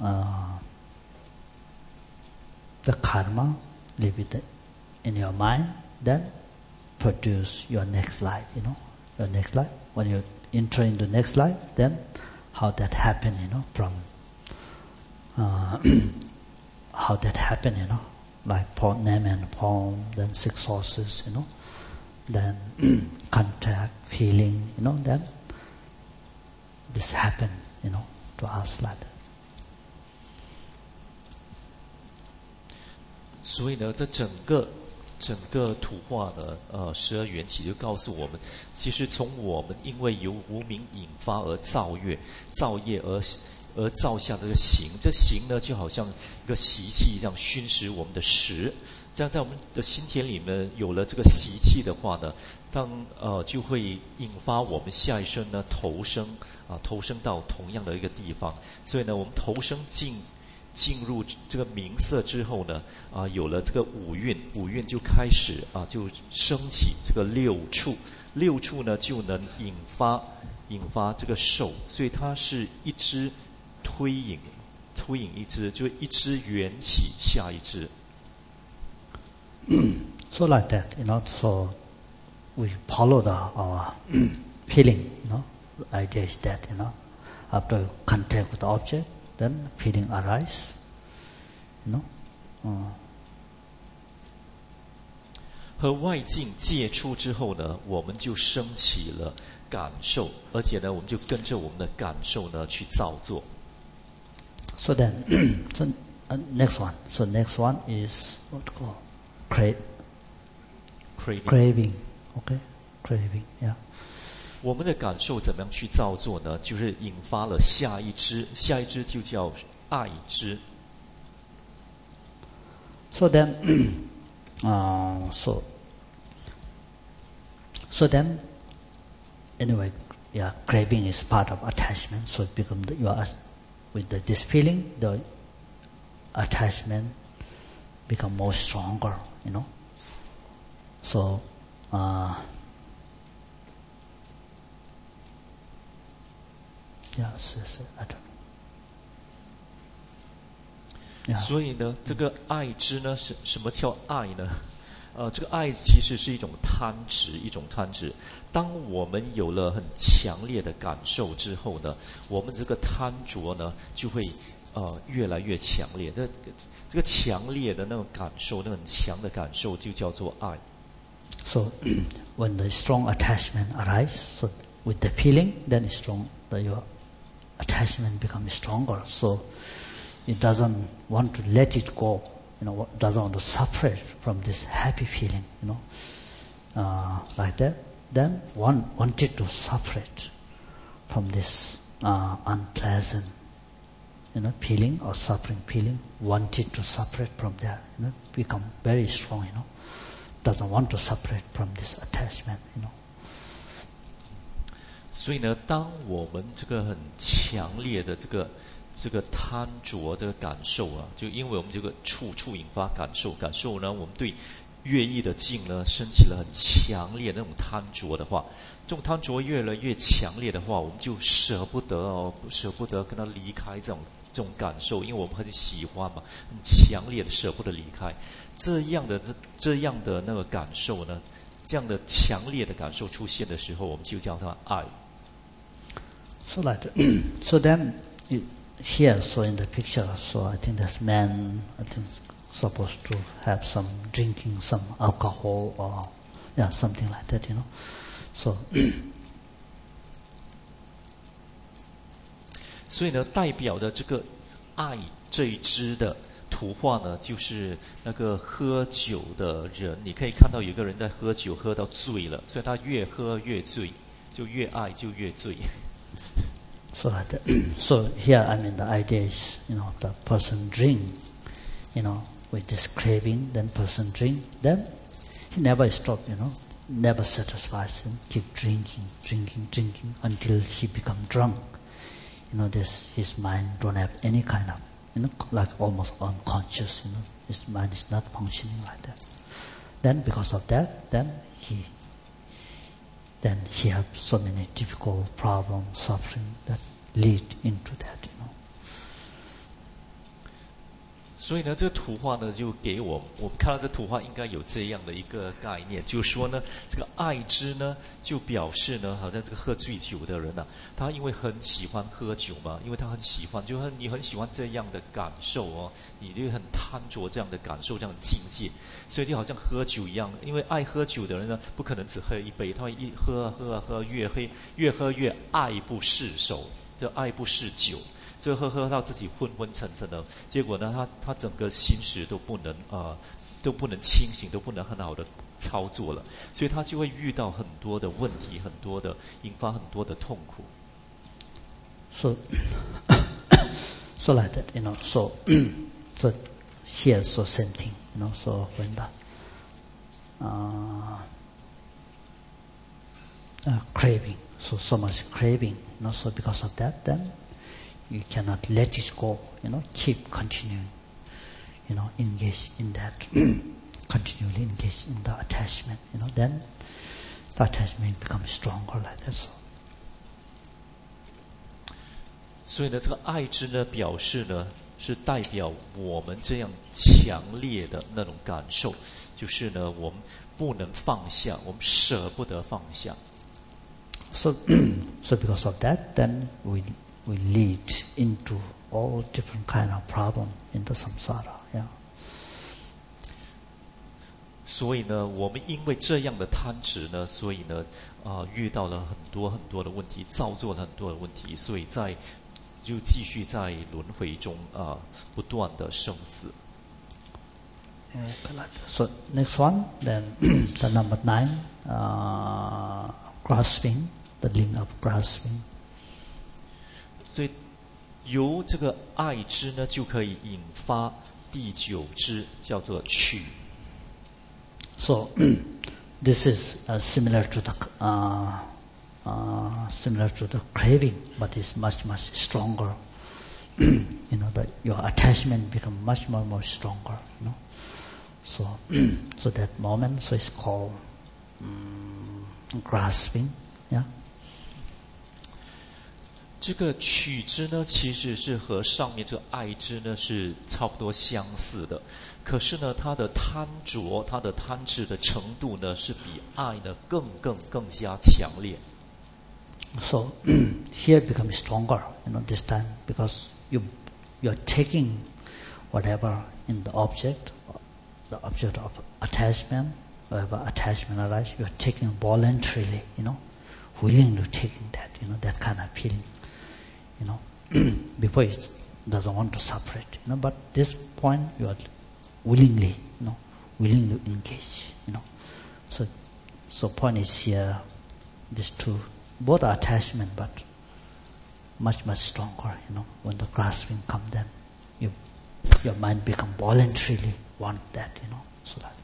the karma live it in your mind, then produce your next life, you know, your next life. When you enter into next life, then how that happen, you know, from how that happen, you know, like name and form, then 6 sources, you know, then contact, feeling, you know, then this happen, you know, to us like that. 所以呢，这整个图画呢，12缘起就告诉我们，其实从我们因为由无明引发而造业而造下这个行，这行呢就好像一个习气一样熏蚀我们的识，这样在我们的心田里面有了这个习气的话呢，这样就会引发我们下一生呢投生到同样的一个地方。所以呢，我们投生进入这个名色之后呢，有了这个五蕴就开始就升起这个六处呢就能引发这个受，所以它是一支推引一支，就一支缘起下一支。 So like that, you know, so we follow our feeling, you know, idea is that, you know, after contact with the object, then feeling arise, you know. 和外境接触之后呢，我们就升起了感受，而且呢，我们就跟着我们的感受呢去造作。 So then, so next one. So next one is what called craving. Okay, craving. Yeah. 我们的感受怎么样去造作呢？就是引发了下一支就叫爱支。 So then, so then, anyway, yeah, craving is part of attachment. So it becomes you are with this feeling, the attachment become more stronger. So. Yes, I don't know. 所以呢，这个爱知呢，是什么叫爱呢？这个爱其实是一种贪执，一种贪执。当我们有了很强烈的感受之后呢，我们这个贪着呢，就会越来越强烈。这个强烈的那种感受，那种强的感受，就叫做爱。 So, when the strong attachment arises, so with the feeling, then your attachment becomes stronger. So, it doesn't want to let it go. Doesn't want to separate from this happy feeling. Like that. Then one wanted to separate from this unpleasant, feeling or suffering feeling. Wanted to separate from that. Become very strong. Doesn't want to separate from this attachment. 所以呢，当我们这个很强烈的这个贪着这个感受啊，就因为我们这个触引发感受呢，我们对乐意的境呢升起了很强烈的那种贪着的话，这种贪着越来越强烈的话，我们就舍不得跟他离开这种感受，因为我们很喜欢嘛，很强烈的舍不得离开。这样的那个感受呢，这样的强烈的感受出现的时候，我们就叫它爱。 So so then here, so in the picture, so I think this man, I think supposed to have some drinking some alcohol or something like that, So 所以呢，代表的这个爱这一支的图画呢，就是那个喝酒的人。你可以看到有一个人在喝酒，喝到醉了，所以他越喝越醉，就越爱就越醉。 So here, I mean, the idea is, the person drink, with this craving, then person drink, then he never stop, never satisfies him, keep drinking until he become drunk. His mind don't have any kind of, like almost unconscious, his mind is not functioning like that. Then because of that, then he have so many difficult problems, suffering that lead into that, 所以呢，这个图画呢，就给我们看到这图画应该有这样的一个概念，就是说呢，这个爱之呢，就表示呢，好像这个喝醉酒的人啊，他因为很喜欢喝酒嘛，因为他很喜欢，你很喜欢这样的感受哦，你就很贪着这样的感受，这样的境界，所以就好像喝酒一样，因为爱喝酒的人呢，不可能只喝一杯，他会一喝越喝越爱不释手，就爱不释酒。就喝到自己昏昏沉沉的，结果呢，他整个心识都不能清醒，都不能很好的操作了，所以他就会遇到很多的问题，引发很多的痛苦。 So like that, So here so same thing, So when the craving, so much craving, So because of that, then you cannot let it go, keep continuing, engage in that, continually engage in the attachment, then the attachment becomes stronger like that. 所以呢，这个爱之呢，表示呢，是代表我们这样强烈的那种感受，就是呢，我们不能放下，我们舍不得放下。 So because of that, then we lead into all different kind of problem in the samsara. 所以呢，我们因为这样的贪执呢，所以呢，遇到了很多的问题，造作了很多的问题，所以就继续在轮回中不断的生死。 So next one, then the number 9, grasping, the link of grasping. 所以由这个爱之呢，就可以引发第9支叫做取。 So this is similar to the craving, but it's much stronger. You know that your attachment become much more stronger. You know, so that moment, so it's called grasping. Yeah. 这个取支呢，其实是和上面这个爱支呢是差不多相似的，可是呢，它的贪着、它的贪执的程度呢，是比爱呢更加强烈。 So here it becomes stronger, you know, this time because you're taking whatever in the object of attachment, whatever attachment arises, you're taking voluntarily, you know, willing to taking that, you know, that kind of feeling, you know. Before it doesn't want to separate, you know, but this point you are willingly, you know, willing to engage, you know. So point is here, these two, both are attachment, but much stronger, you know. When the grasping comes, then your mind become voluntarily want that, you know. So that.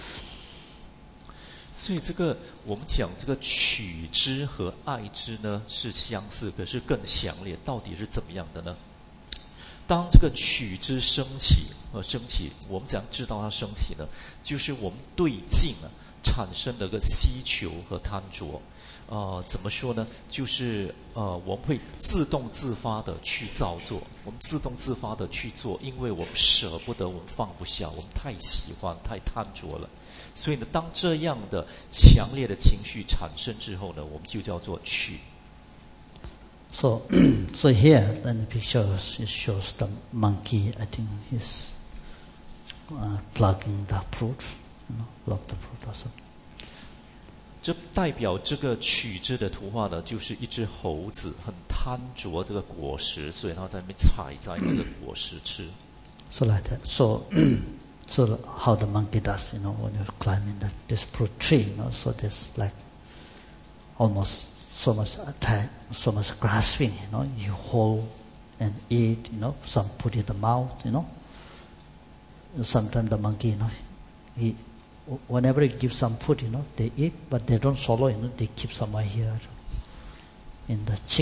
所以这个我们讲这个取支和爱支呢是相似，可是更强烈。到底是怎么样的呢？当这个取支升起，我们怎样知道它升起呢？就是我们对境产生的个希求和贪着。怎么说呢？就是我们会自动自发的去造作，我们自动自发的去做，因为我们舍不得，我们放不下，我们太喜欢，太贪着了。所以呢，当这样的强烈的情绪产生之后呢，我们就叫做取。 So here in the picture it shows the monkey. I think he's plucking the fruit, you know, pluck the fruit or something. 这代表这个取支的图画呢，就是一只猴子很贪着这个果实，所以它在那边采摘那个果实吃。 So like that. So how the monkey does, you know, when you're climbing this fruit tree, you know, so there's like almost so much grasping, you know, you hold and eat, you know, some put in the mouth, you know. Sometimes the monkey, you know, whenever you give some food, you know, they eat, but they don't swallow, you know, they keep somewhere here in the cheek.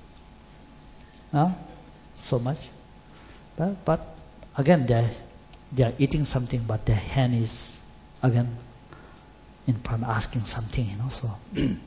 So much. But again, they are eating something, but their hand is again in front asking something, you know. So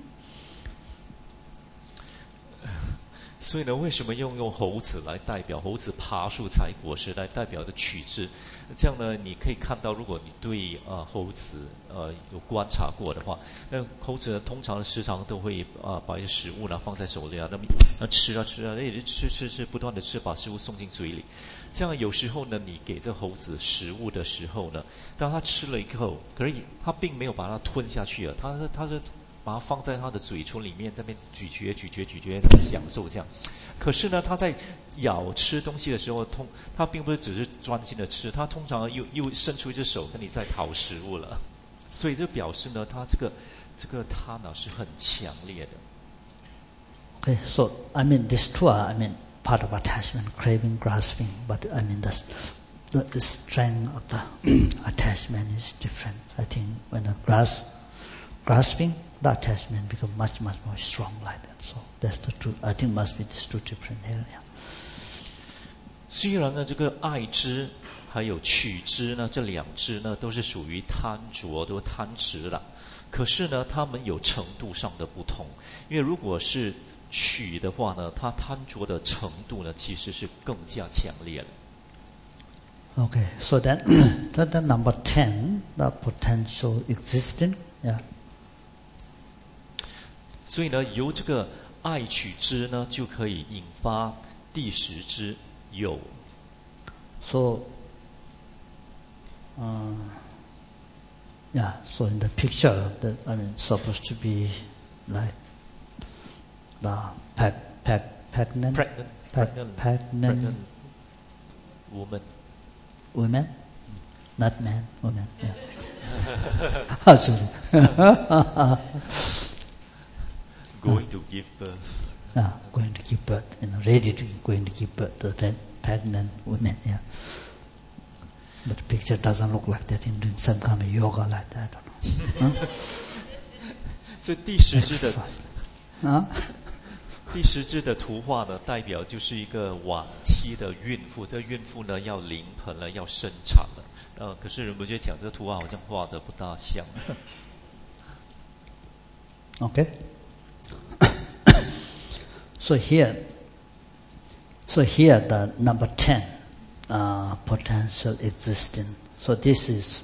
所以呢，为什么用猴子来代表猴子爬树采果实来代表的取支？这样呢，你可以看到，如果你对猴子有观察过的话，那猴子呢通常时常都会把一些食物呢放在手里那么吃啊，也就吃，不断的吃，把食物送进嘴里。这样有时候呢，你给这猴子食物的时候呢，当它吃了一口，可是它并没有把它吞下去了，它是把它放在它的嘴唇里面，在那边咀嚼，享受这样。可是呢，它在咬吃东西的时候，它并不是只是专心的吃，它通常又伸出一只手跟你在讨食物了。所以这表示呢，它这个贪呢是很强烈的。 Okay, so I mean these two are, part of attachment, craving, grasping, but I mean the strength of the attachment is different. I think when the grasping, the attachment becomes much more strong like that. So that's the two. I think must be these two different areas. 虽然呢，这个爱支还有取支呢，这两支呢都是属于贪着，都贪执了。可是呢，它们有程度上的不同。因为如果是取的话呢，它贪着的程度呢，其实是更加强烈的。 Okay, so then that number 10, the potential existing, yeah. 所以呢，由这个爱取支呢，就可以引发第10支有。 So, yeah. So in the picture, supposed to be like the pregnant woman, not man, woman. Yeah. Sorry. Going to give birth. Going to give birth, ready to going to give birth to the pregnant women. Yeah. But the picture doesn't look like that. In doing some kind of yoga like that. I don't know. 所以第十支的 Huh? 第十支的图画呢，代表就是一个晚期的孕妇。这孕妇呢要临盆了，要生产了。可是我觉得讲这个图画好像画的不大像。 Okay. So here the number 10, potential existing. So this is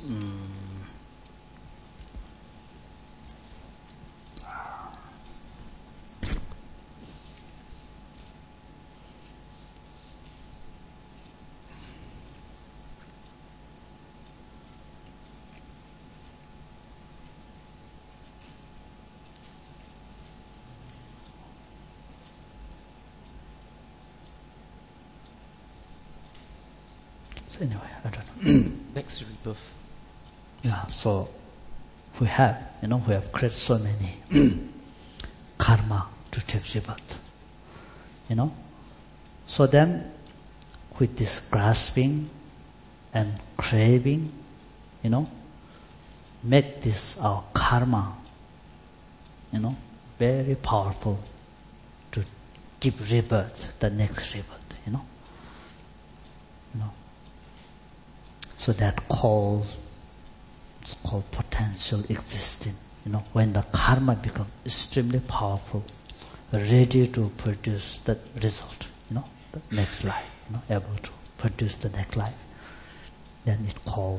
so anyway, I don't know. Next rebirth. Yeah, so we have created so many karma to take rebirth. So then with this grasping and craving, make this our karma, very powerful to give rebirth, the next rebirth, So that it's called potential existing. When the karma becomes extremely powerful, ready to produce the result, the next life, able to produce the next life, then it's called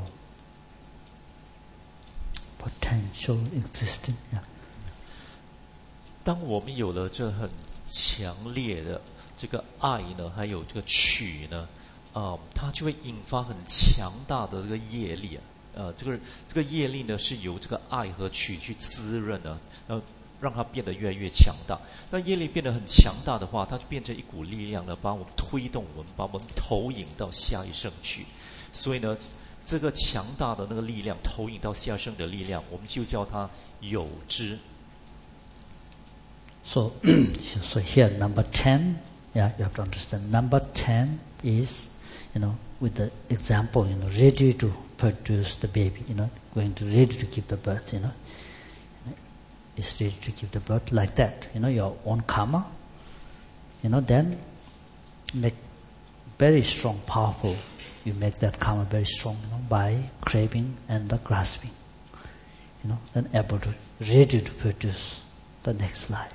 potential existing. Yeah. 当我们有了这很强烈的这个爱呢，还有这个取呢，它就会引发很强大的这个业力啊。这个业力呢，是由这个爱和取去滋润的，让它变得越来越强大。那业力变得很强大的话，它就变成一股力量呢，把我们推动，把我们投影到下一生去。所以呢，这个强大的那个力量投影到下一生的力量，我们就叫它有知。 So here number 10, yeah, you have to understand. Number 10 is, with the example, ready to produce the baby, going to ready to give the birth, is ready to give the birth like that, your own karma, then make very strong, powerful. You make that karma very strong, by craving and the grasping, then able to ready to produce the next life,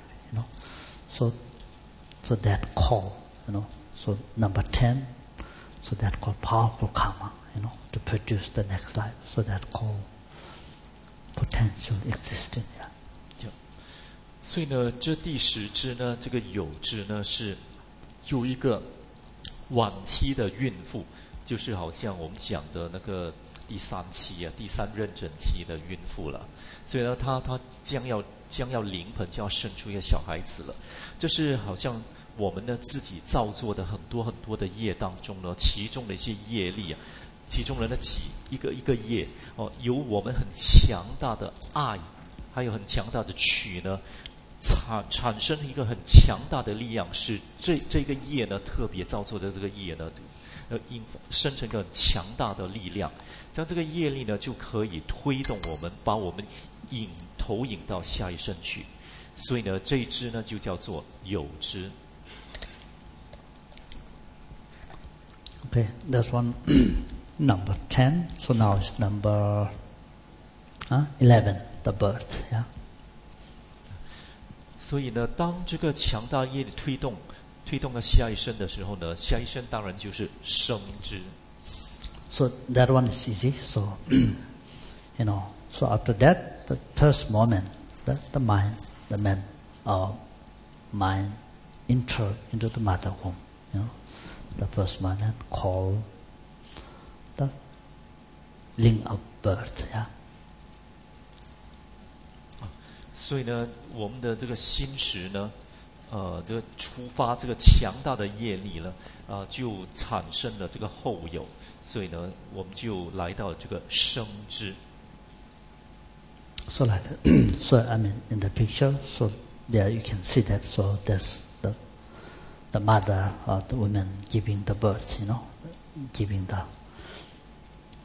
So that call, so number 10, so that called powerful karma, to produce the next life. So that called potential existing. Yeah. 所以呢，这第十支呢，这个有知呢，是有一个晚期的孕妇，就是好像我们讲的那个第三期啊，第三妊娠期的孕妇了。所以呢，她将要临盆，就要生出一个小孩子了。这是好像我们呢自己造作的很多很多的业当中呢，其中的一些业力啊，其中的那一个业由我们很强大的爱，还有很强大的取呢，产生一个很强大的力量，是这个业呢特别造作的这个业呢，生成一个很强大的力量，这样这个业力呢就可以推动我们，把我们投影到下一生去。所以呢，这一支呢就叫做有支。 Okay, that's one number 10. So now it's number 11, the birth. Yeah. 所以呢，当这个强大业力推动到下一生的时候呢，下一生当然就是生之。 So that one is easy. So so after that, the first moment, the man enter into the mother womb. The first moment called the link of birth. Yeah. 所以呢，我们的这个心识呢，这个触发这个强大的业力呢，就产生了这个后有，所以呢，我们就来到这个生之。 So like that. So I mean, in the picture, so there you can see that. So there's the mother or the woman giving the birth, giving the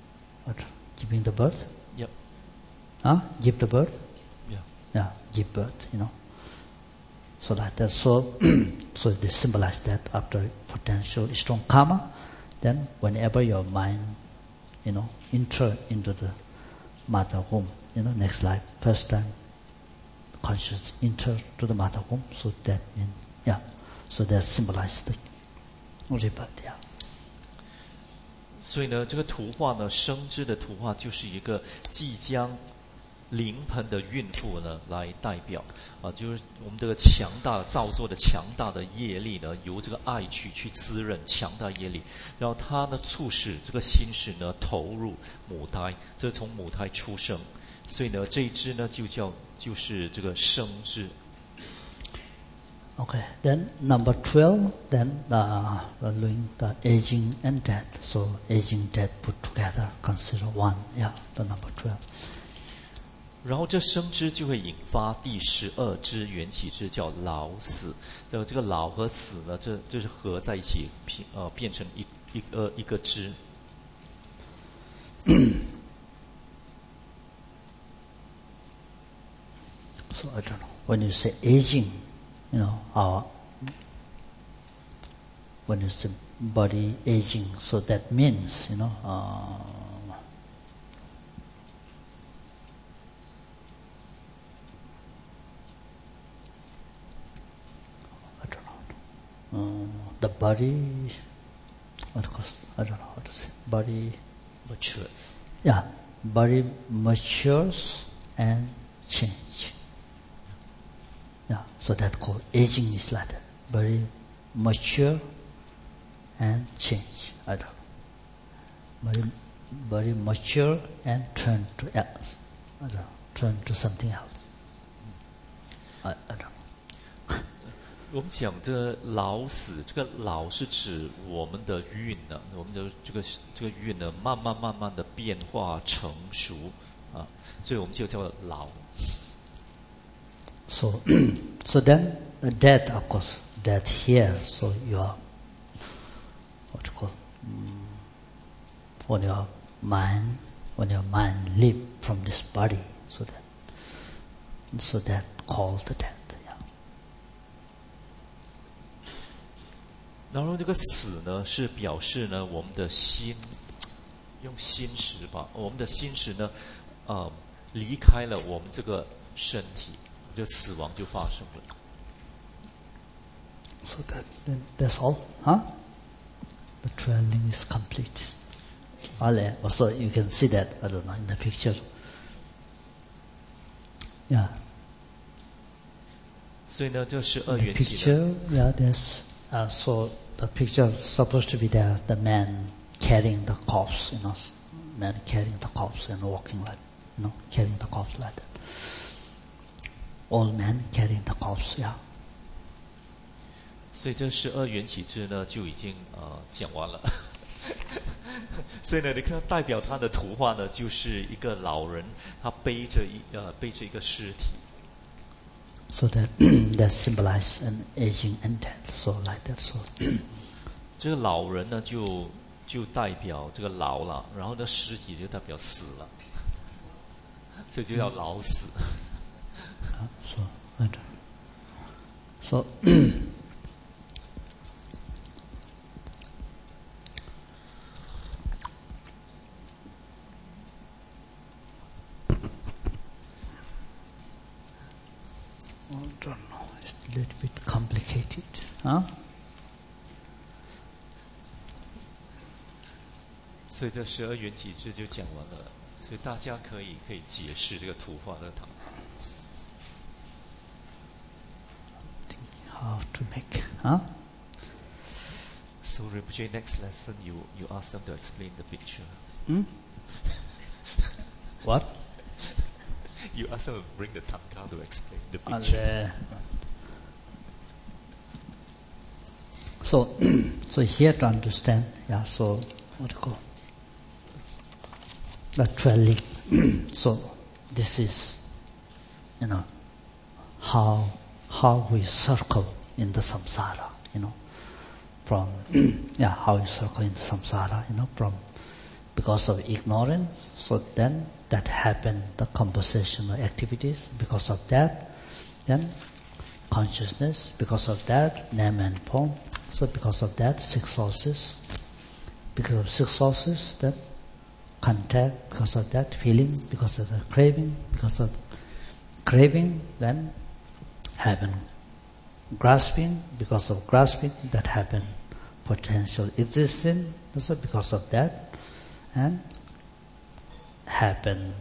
what, giving the birth? Yep. Give the birth? Yeah. Yeah, give birth, So that so so they symbolize that after potential strong karma, then whenever your mind, enter into the mother womb, next life, first time conscious enter to the mother womb, so that means, so that symbolizes the rebirth, 所以呢，这个图画呢，生之的图画就是一个即将临盆的孕妇呢来代表就是我们这个强大造作的强大的业力呢，由这个爱去滋润强大业力，然后它呢促使这个心识呢投入母胎，这从母胎出生，所以呢这一支呢就是这个生之。 Okay, then number 12, then doing the aging and death. So aging, death put together, consider one, the number 12. 然后这生之就会引发第12支缘起支，叫老死。这个老和死呢，这是合在一起，变成一个支。 So I don't know. When you say aging, when you say body aging, so that means, the body, I don't know how to say, body matures. Yeah, body matures and change. Yeah, so that called aging is like that. Body mature and change. I don't know. Body mature and turn to else. I don't know. Turn to something else. I don't know. 我们讲这老死，这个老是指我们的运呢，我们的这个运呢，慢慢的变化成熟所以我们就叫老。 So then the death, of course, death here. So you are when your mind leave from this body, so that called the death. 然后这个死呢，是表示呢我们的心，用心识吧，我们的心识呢，离开了我们这个身体，这死亡就发生了。 So that's all, huh? The trailing is complete. Also, you can see that, I don't know, in the picture. Yeah. 所以呢，这12缘起 picture, yeah, there's so the picture supposed to be there, the man carrying the corpse, man carrying the corpse and walking like, carrying the corpse like that. Old man carrying the corpse, yeah. 所以这12缘起支呢，就已经讲完了。所以呢，你看代表他的图画呢，就是一个老人，他背着一个尸体。 So that symbolizes an aging and death. So like that. So 这个老人呢，就代表这个老了，然后呢，尸体就代表死了，所以就叫老死。 So I don't know. It's a little bit complicated, huh? 所以这12缘起支就讲完了，所以大家可以解释这个图画的堂。 How to make, huh? So Rinpoche, next lesson you ask them to explain the picture. What? You ask them to bring the tanka to explain the picture. So here to understand, so what do you call the trailing. So this is, how we circle in the samsara, from how we circle in the samsara, from because of ignorance, so then that happen the compositional activities. Because of that, then consciousness. Because of that, name and form. So because of that, six sources. Because of six sources, then contact. Because of that, feeling. Because of the craving. Because of craving, then happen grasping. Because of grasping, that happen potential existence. Also because of that, and happen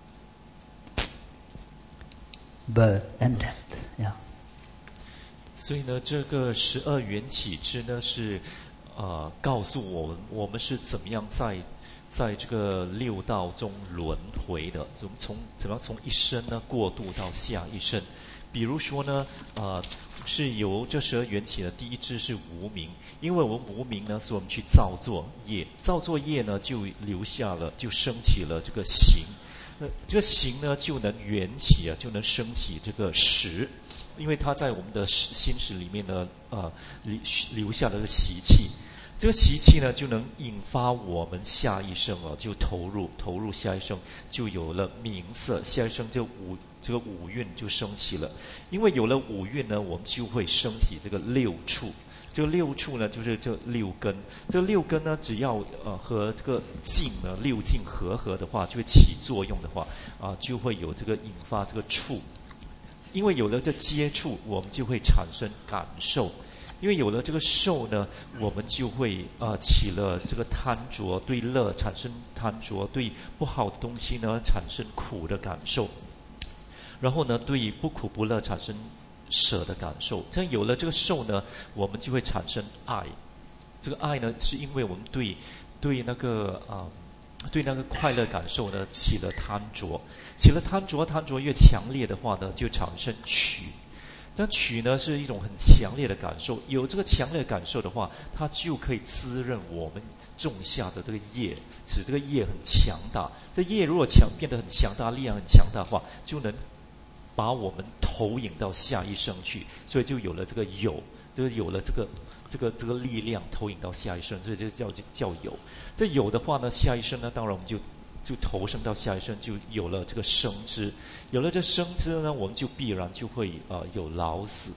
birth and death. Yeah. 所以呢，这个12缘起支呢是告诉我们是怎么样在这个六道中轮回的，怎么样从一生呢过渡到下一生。比如说呢，是由这12缘起的第一支是无明，因为我们无明呢，所以我们去造作业，造作业呢就就升起了这个行，这个行呢就能缘起啊，就能升起这个识，因为它在我们的心识里面呢，留下了习气。这个习气呢，就能引发我们下一生就投入下一生，就有了名色，下一生这个五蕴就升起了。因为有了五蕴呢，我们就会升起这个六处。这个六处呢，就是这六根。这个六根呢，只要和这个境呢六境合的话，就会起作用的话就会有这个引发这个处。因为有了这接触，我们就会产生感受。因为有了这个受呢，我们就会起了这个贪着，对乐产生贪着，对不好的东西呢产生苦的感受，然后呢对不苦不乐产生舍的感受。这样有了这个受呢，我们就会产生爱。这个爱呢，是因为我们对那个快乐感受呢起了贪着，贪着越强烈的话呢，就产生取。但取呢是一种很强烈的感受，有这个强烈的感受的话，它就可以滋润我们种下的这个业，使这个业很强大。这业如果变得很强大，力量很强大的话，就能把我们投影到下一生去，所以就有了这个有，就是有了这个力量投影到下一生，所以就叫有。这有的话呢，下一生呢，当然我们就投生到下一生，就有了这个生知。有了这生知呢，我们就必然就会有老死。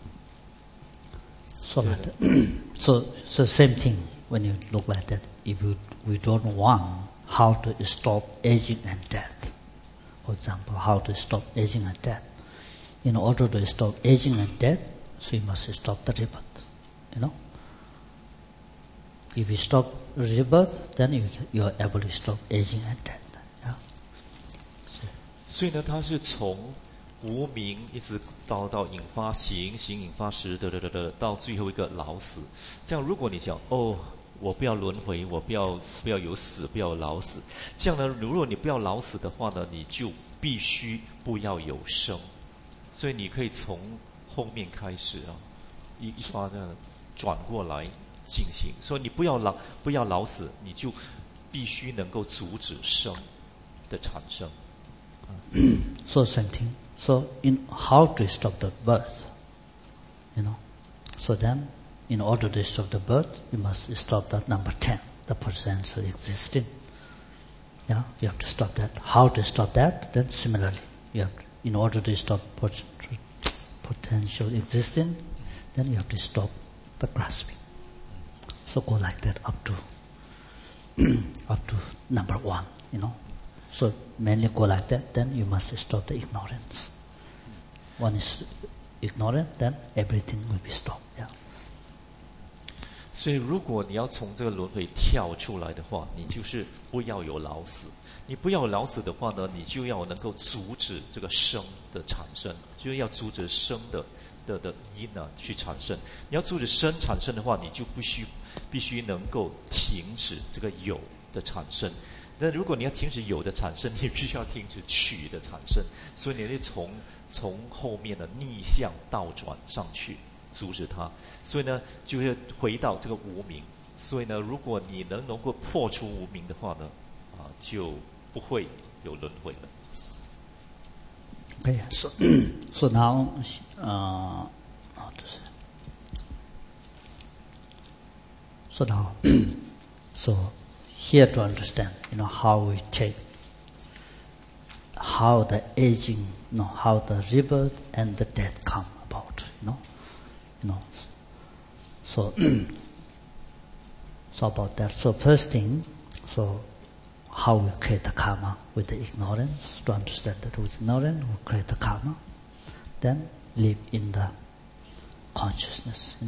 So same thing when you look like that. If we don't want how to stop aging and death, for example, how to stop aging and death. In order to stop aging and death, so you must stop the rebirth. If you stop rebirth, then you are able to stop aging and death. 所以呢，它是从无明一直到引发行，行引发识，到最后一个老死。这样，如果你想我不要轮回，我不要有死，不要老死。这样呢，如果你不要老死的话呢，你就必须不要有生。所以你可以从后面开始一发这样转过来进行。所以你不要老死，你就必须能够阻止生的产生。 So same thing. So in how to stop the birth, So then, in order to stop the birth, you must stop that number 10, the potential existing. You have to stop that. How to stop that? Then similarly, in order to stop potential existing, then you have to stop the grasping. So go like that up to number 1, So mainly go like that, then you must stop the ignorance. One is ignorant, then everything will be stopped. 所以如果你要从这个轮回跳出来的话，你就是不要有老死。你不要有老死的话呢，你就要能够阻止这个生的产生，就是要阻止生的因去产生。你要阻止生产生的话，你就必须能够停止这个有的产生。那如果你要停止有的产生，你必须要停止取的产生，所以你得从后面的逆向倒转上去阻止它。所以呢，就是回到这个无明。所以呢，如果你能够破除无明的话呢，就不会有轮回了。 Okay, so now, so here to understand, how we take, how the aging, how the rebirth and the death come about, So, so about that. So first thing, so how we create the karma with the ignorance, to understand that with ignorance we create the karma, then live in the consciousness,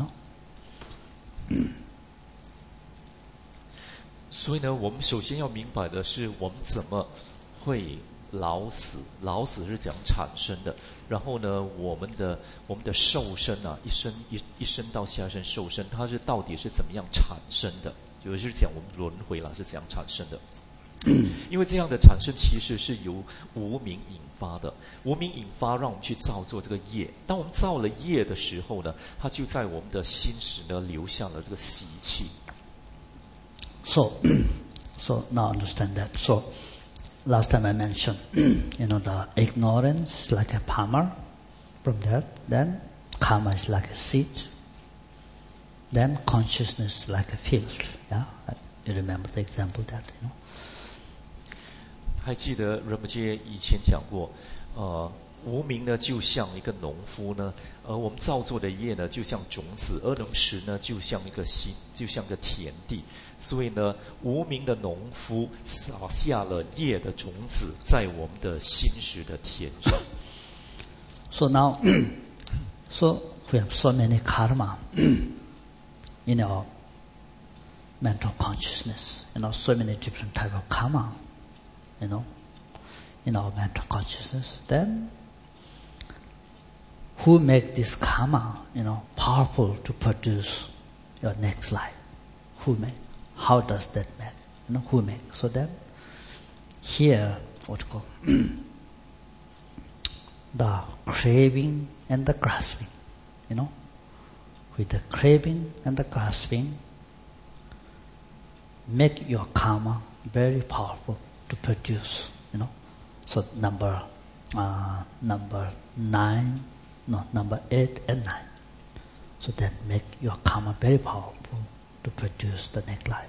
所以呢，我们首先要明白的是，我们怎么会老死？老死是怎样产生的？然后呢，我们的受生啊，一生到下生受生，它是到底是怎么样产生的？就是讲我们轮回啦是怎样产生的？因为这样的产生其实是由无明引发的，无明引发让我们去造作这个业。当我们造了业的时候呢，它就在我们的心识呢留下了这个习气。 So now understand that. So last time I mentioned, the ignorance like a palmer. From that, then karma is like a seed. Then consciousness like a field. Yeah, you remember the example that, 还记得仁波切以前讲过，无明呢就像一个农夫呢，我们造作的业呢就像种子，而农时呢就像一个心，就像个田地。所以呢，无明的农夫撒下了业的种子在我们的心识的田上。 So now, so we have so many karma in our mental consciousness, so many different type of karma, in our mental consciousness. Then, who make this karma, powerful to produce your next life? Who make? How does that make? Who make? So then, here, what you call the craving and the grasping, with the craving and the grasping, make your karma very powerful to produce, So number 8 and 9. So that make your karma very powerful to produce the next life.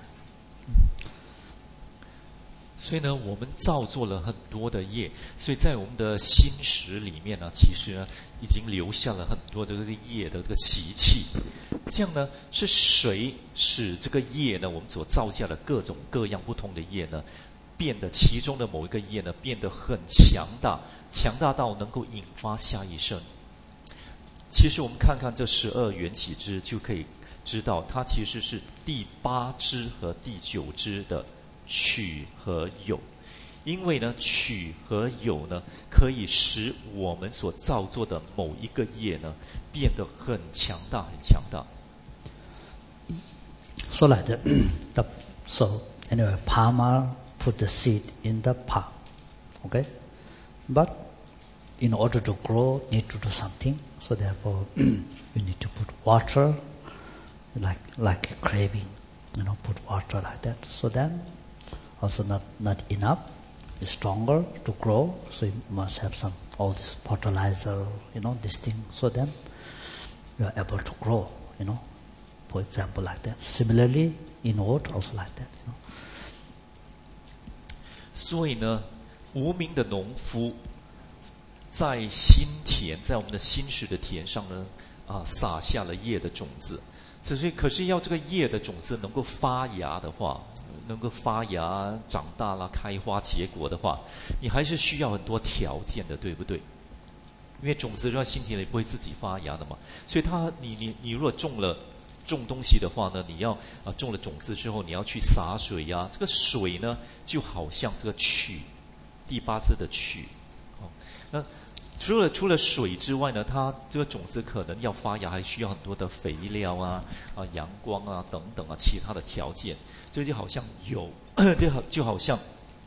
所以呢，我们造作了很多的业，所以在我们的心识里面呢，其实呢，已经留下了很多的这个业的这个习气。这样呢，是谁使这个业呢？我们所造下的各种各样不同的业呢，变得其中的某一个业呢，变得很强大，强大到能够引发下一生。其实我们看看这12缘起支，就可以知道，它其实是第8支和第9支的取和有。因为呢，取和有呢，可以使我们所造作的某一个业呢，变得很强大，很强大。 So like that, so anyway, Palmer put the seed in the pot, okay? But in order to grow, need to do something. So therefore, you need to put water, like a craving, put water like that. So then, also not enough. Is stronger to grow, so you must have all this fertilizer, this thing. So then you are able to grow, for example, like that. Similarly, in wood also like that. 所以呢，无明的农夫在心田，在我们的心识的田上呢，撒下了业的种子。可是要这个业的种子能够发芽的话，能够发芽、长大啦、开花结果的话，你还是需要很多条件的，对不对？因为种子在心田里不会自己发芽的嘛，所以你如果种东西的话呢，你要种了种子之后，你要去洒水呀。这个水呢，就好像这个曲，第8支的曲。那除了水之外呢，它这个种子可能要发芽，还需要很多的肥料阳光等等其他的条件。这就好像就好像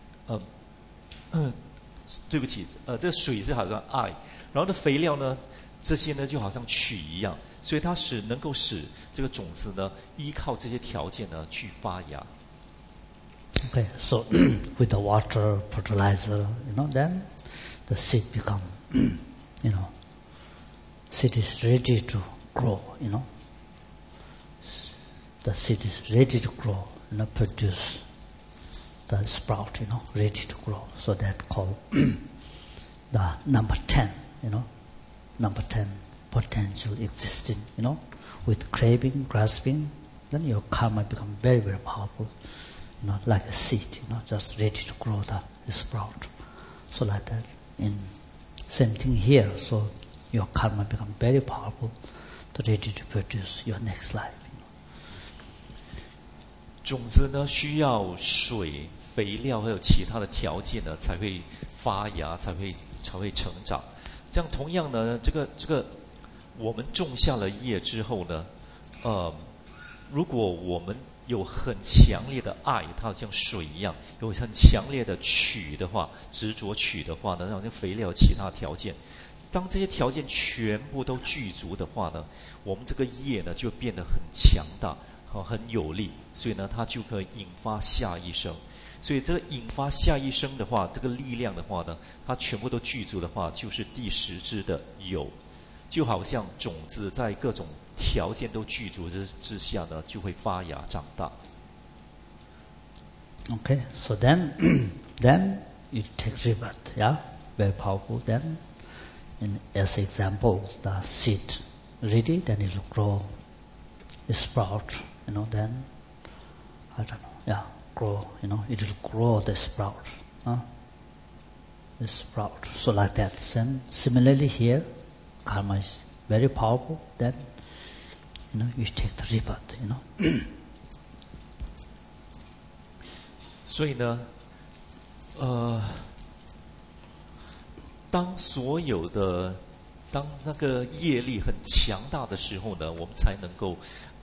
对不起，这水是好像爱，然后呢肥料呢，这些呢就好像曲一样，所以它能够使这个种子呢依靠这些条件呢去发芽。 Okay, so with the water, fertilizer, then the seed become, seed is ready to grow, The seed is ready to grow, produce the sprout, ready to grow. So that called the number 10, number 10 potential existing, with craving, grasping, then your karma become very, very powerful, like a seed, just ready to grow the sprout. So like that, same thing here. So your karma become very powerful, ready to produce your next life. 种子呢需要水、肥料还有其他的条件呢才会发芽，才会成长。这样同样呢，这个我们种下了业之后呢，如果我们有很强烈的爱，它好像水一样，有很强烈的取的话，执着取的话呢，好像肥料其他条件，当这些条件全部都具足的话呢，我们这个业呢就变得很强大，很有力，所以呢，它就可以引发下一生。所以这个引发下一生的话，这个力量的话呢，它全部都具足的话，就是第10支的有，就好像种子在各种条件都具足之下呢，就会发芽长大。 Okay, so then you take rebirth, yeah, very powerful. Then, as example, the seed ready, then it will grow, it sprout, then I don't know, yeah, grow, it will grow the sprout, the sprout. So like that. Then similarly here, karma is very powerful. Then you take the rebirth, 所以呢，当那个业力很强大的时候呢，我们才能够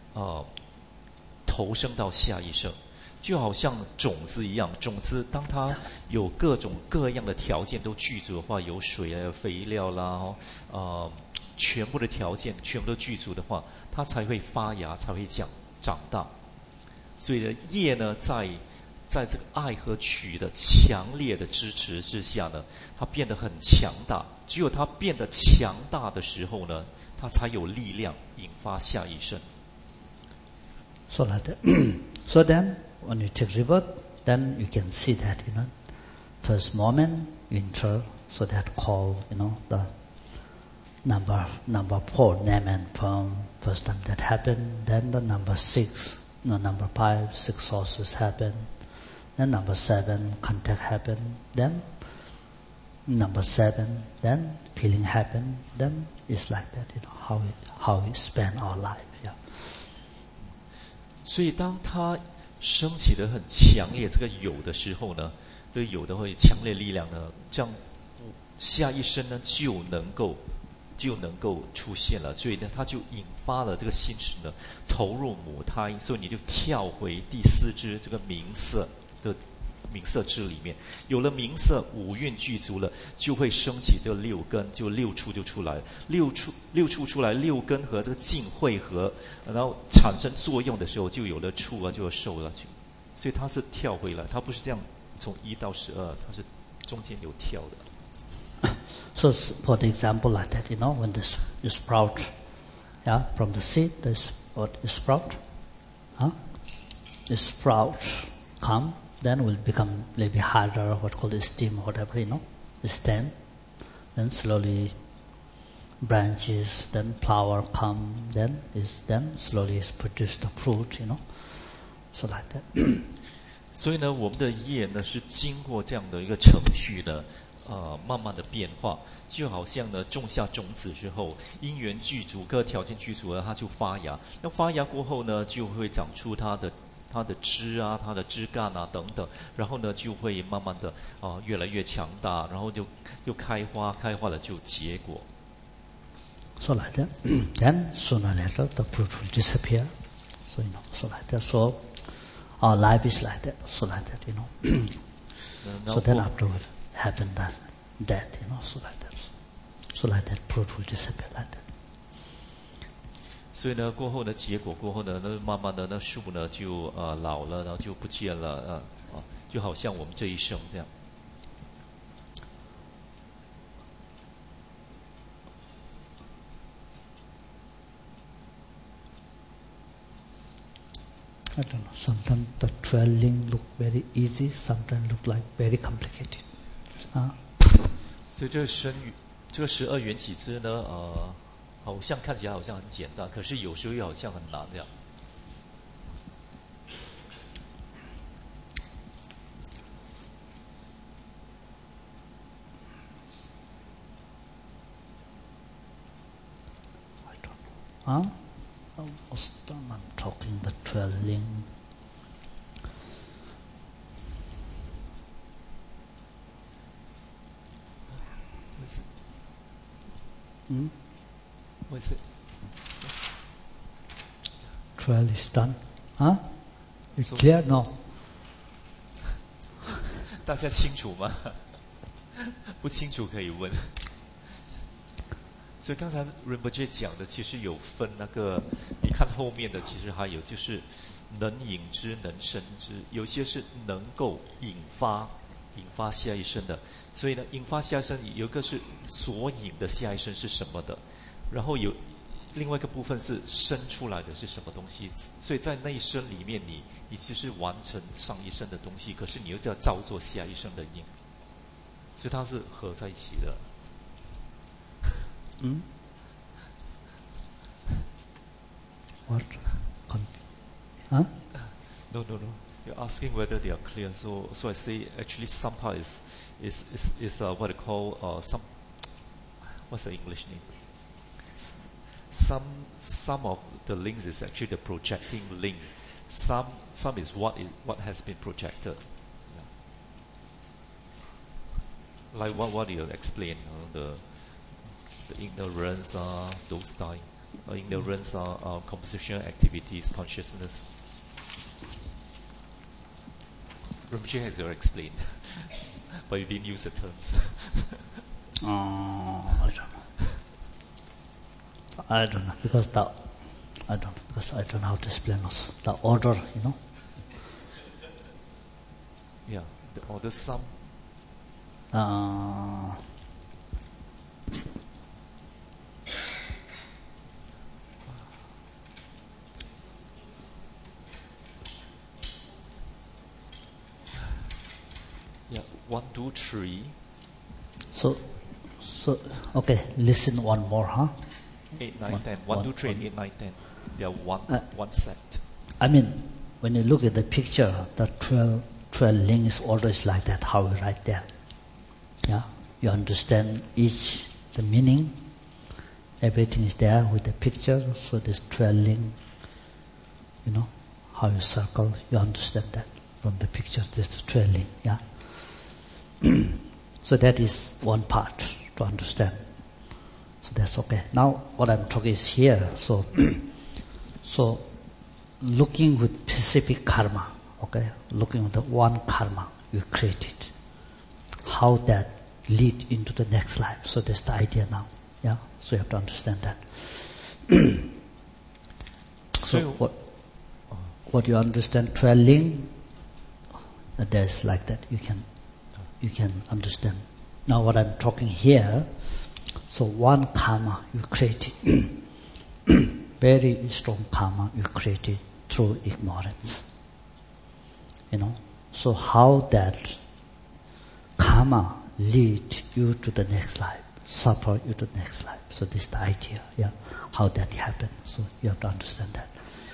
投生到下一生。就好像种子一样，种子当它有各种各样的条件都具足的话，有水啊、有肥料啦，全部的条件全部都具足的话，它才会发芽，才会长大。所以呢，业呢，在这个爱和取的强烈的支持之下呢，它变得很强大。只有它变得强大的时候呢，它才有力量引发下一生。 So like that. So then, when you take rebirth, then you can see that, first moment you enter, so that called, the number 4, name and form, first time that happened. Then the number 6, number 5, 6 sources happen. Then number 7, contact happen. Then number 7, then feeling happen. Then it's like that, how we spend our life. Yeah. 所以当它升起的很强烈这个有的时候呢，这个有的会强烈力量呢，这样下一生呢就能够出现了。所以呢，它就引发了这个心识呢投入母胎，所以你就跳回第4支这个冥色支里面，有了冥色5蕴具足了，就会升起这个6根，就6处就出来，六处出来，6根和这个境汇合，然后产生作用的时候，就有了处啊，就有受了去，所以它是跳回来，它不是这样从1到12，它是中间有跳的。 So for the example like that, when this sprout, yeah, from the seed, this sprout, the sprout come. Then will become maybe harder, what called stem, whatever, stem. Then slowly branches, then flower come, then slowly is produce the fruit, so like that. 所以呢，我们的业呢是经过这样的一个程序呢，慢慢的变化，就好像呢种下种子之后，因缘具足，各条件具足了，它就发芽。那发芽过后呢，就会长出它的枝啊，它的枝干啊等等，然后呢就会慢慢的越来越强大，然后就又开花了就结果。 So like that, then sooner or later the fruit will disappear. So so like that. So our life is like that. So like that, So then afterward happen that death, So like that. So like that, fruit will disappear like that. 所以呢，过后呢，结果过后呢，那慢慢的那树呢就老了，然后就不见了，就好像我们这一生这样。 I don't know. Sometimes the 12 link look very easy, sometimes look like very complicated. 所以这个这个12缘起支呢，好像看起来好像很简单，可是有时候又好像很难这样。 Most time I'm talking the 12 link. What is it? 12 is done. It's clear? No. 大家清楚吗？不清楚可以问。所以刚才 Rinpoche 讲的其实有分那个，你看后面的其实还有就是能引之能生之，有些是能够引发下一生的。所以呢，引发下一生有一个是所引的下一生是什么的，然后有另外一个部分是生出来的是什么东西。所以在那一生里面你其实完成上一生的东西，可是你又要造作下一生的因，所以它是合在一起的。 What? No. You're asking whether they are clear. So I say actually some part is what they call some. What's the English name? Some of the links is actually the projecting link. Some is what has been projected. Yeah. Like what you explain, the ignorance, those type. Ignorance, compositional activities, consciousness. Rinpoche has already explained, but you didn't use the terms. I don't know because I don't know how to explain also the order, you know. Yeah, the order some. Yeah, 1, 2, 3. So, okay. Listen one more, 8, 9, 10. 1, 2, 3, 8, 9, 10. They are one set. I mean, when you look at the picture, the 12 links order is like that. How we write there? Yeah, you understand each the meaning. Everything is there with the picture. So this 12 link, you know, how you circle. You understand that from the picture. This is 12 link. Yeah. So that is one part to understand. So that's okay. Now what I'm talking is here. So looking with specific karma, okay? Looking at the one karma you created, how that lead into the next life. So that's the idea now. Yeah. So you have to understand that. So what you understand, 12 link, there's like that. You can understand. Now what I'm talking here, so one karma you created, very strong karma you created through ignorance. You know, so how that karma lead you to the next life, support you to the next life. So this is the idea, yeah, how that happened. So you have to understand that.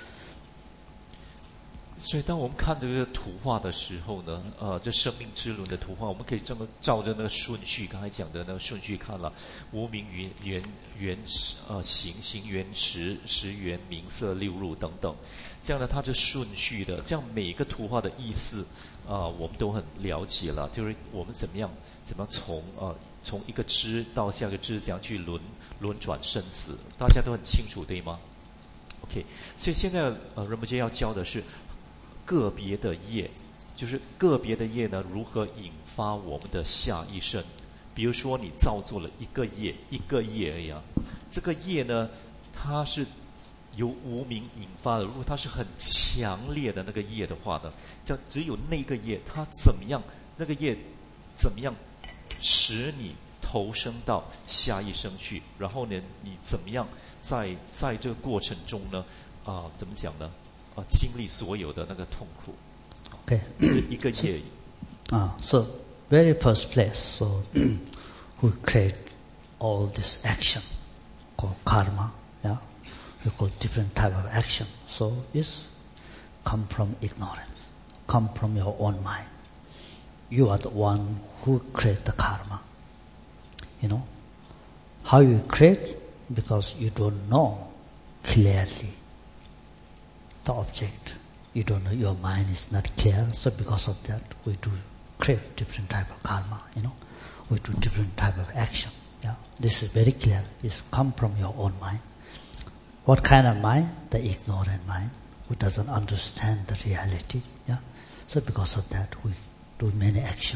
所以当我们看这个图画的时候呢，这生命之轮的图画，我们可以这么照着那个顺序，刚才讲的那个顺序看了，无名缘行缘识缘名色六入等等，这样呢它是顺序的，这样每个图画的意思我们都很了解了，就是我们怎么样从一个支到下个支，这样去轮转生死，大家都很清楚对吗 ？OK， 所以现在Rinpoche要教的是个别的业，就是个别的业呢，如何引发我们的下一生？比如说你造作了一个业而已啊，这个业呢，它是由无明引发的。如果它是很强烈的那个业的话呢，这样只有那个业，它怎么样？那个业怎么样使你投生到下一生去？然后呢，你怎么样在这个过程中呢？怎么讲呢？ 经历所有的那个痛苦。 Okay. 这一个业。 So very first place, so who create all this action called karma, yeah, we call different type of action. So it's come from ignorance, come from your own mind. You are the one who create the karma. You know how you create, because you don't know clearly the object. You don't know, your mind is not clear, so because of that we do create different type of karma, we do different type of action. Yeah, this is very clear. It's come from your own mind. What kind of mind? The ignorant mind, who doesn't understand the reality. Yeah, so because of that we do many action.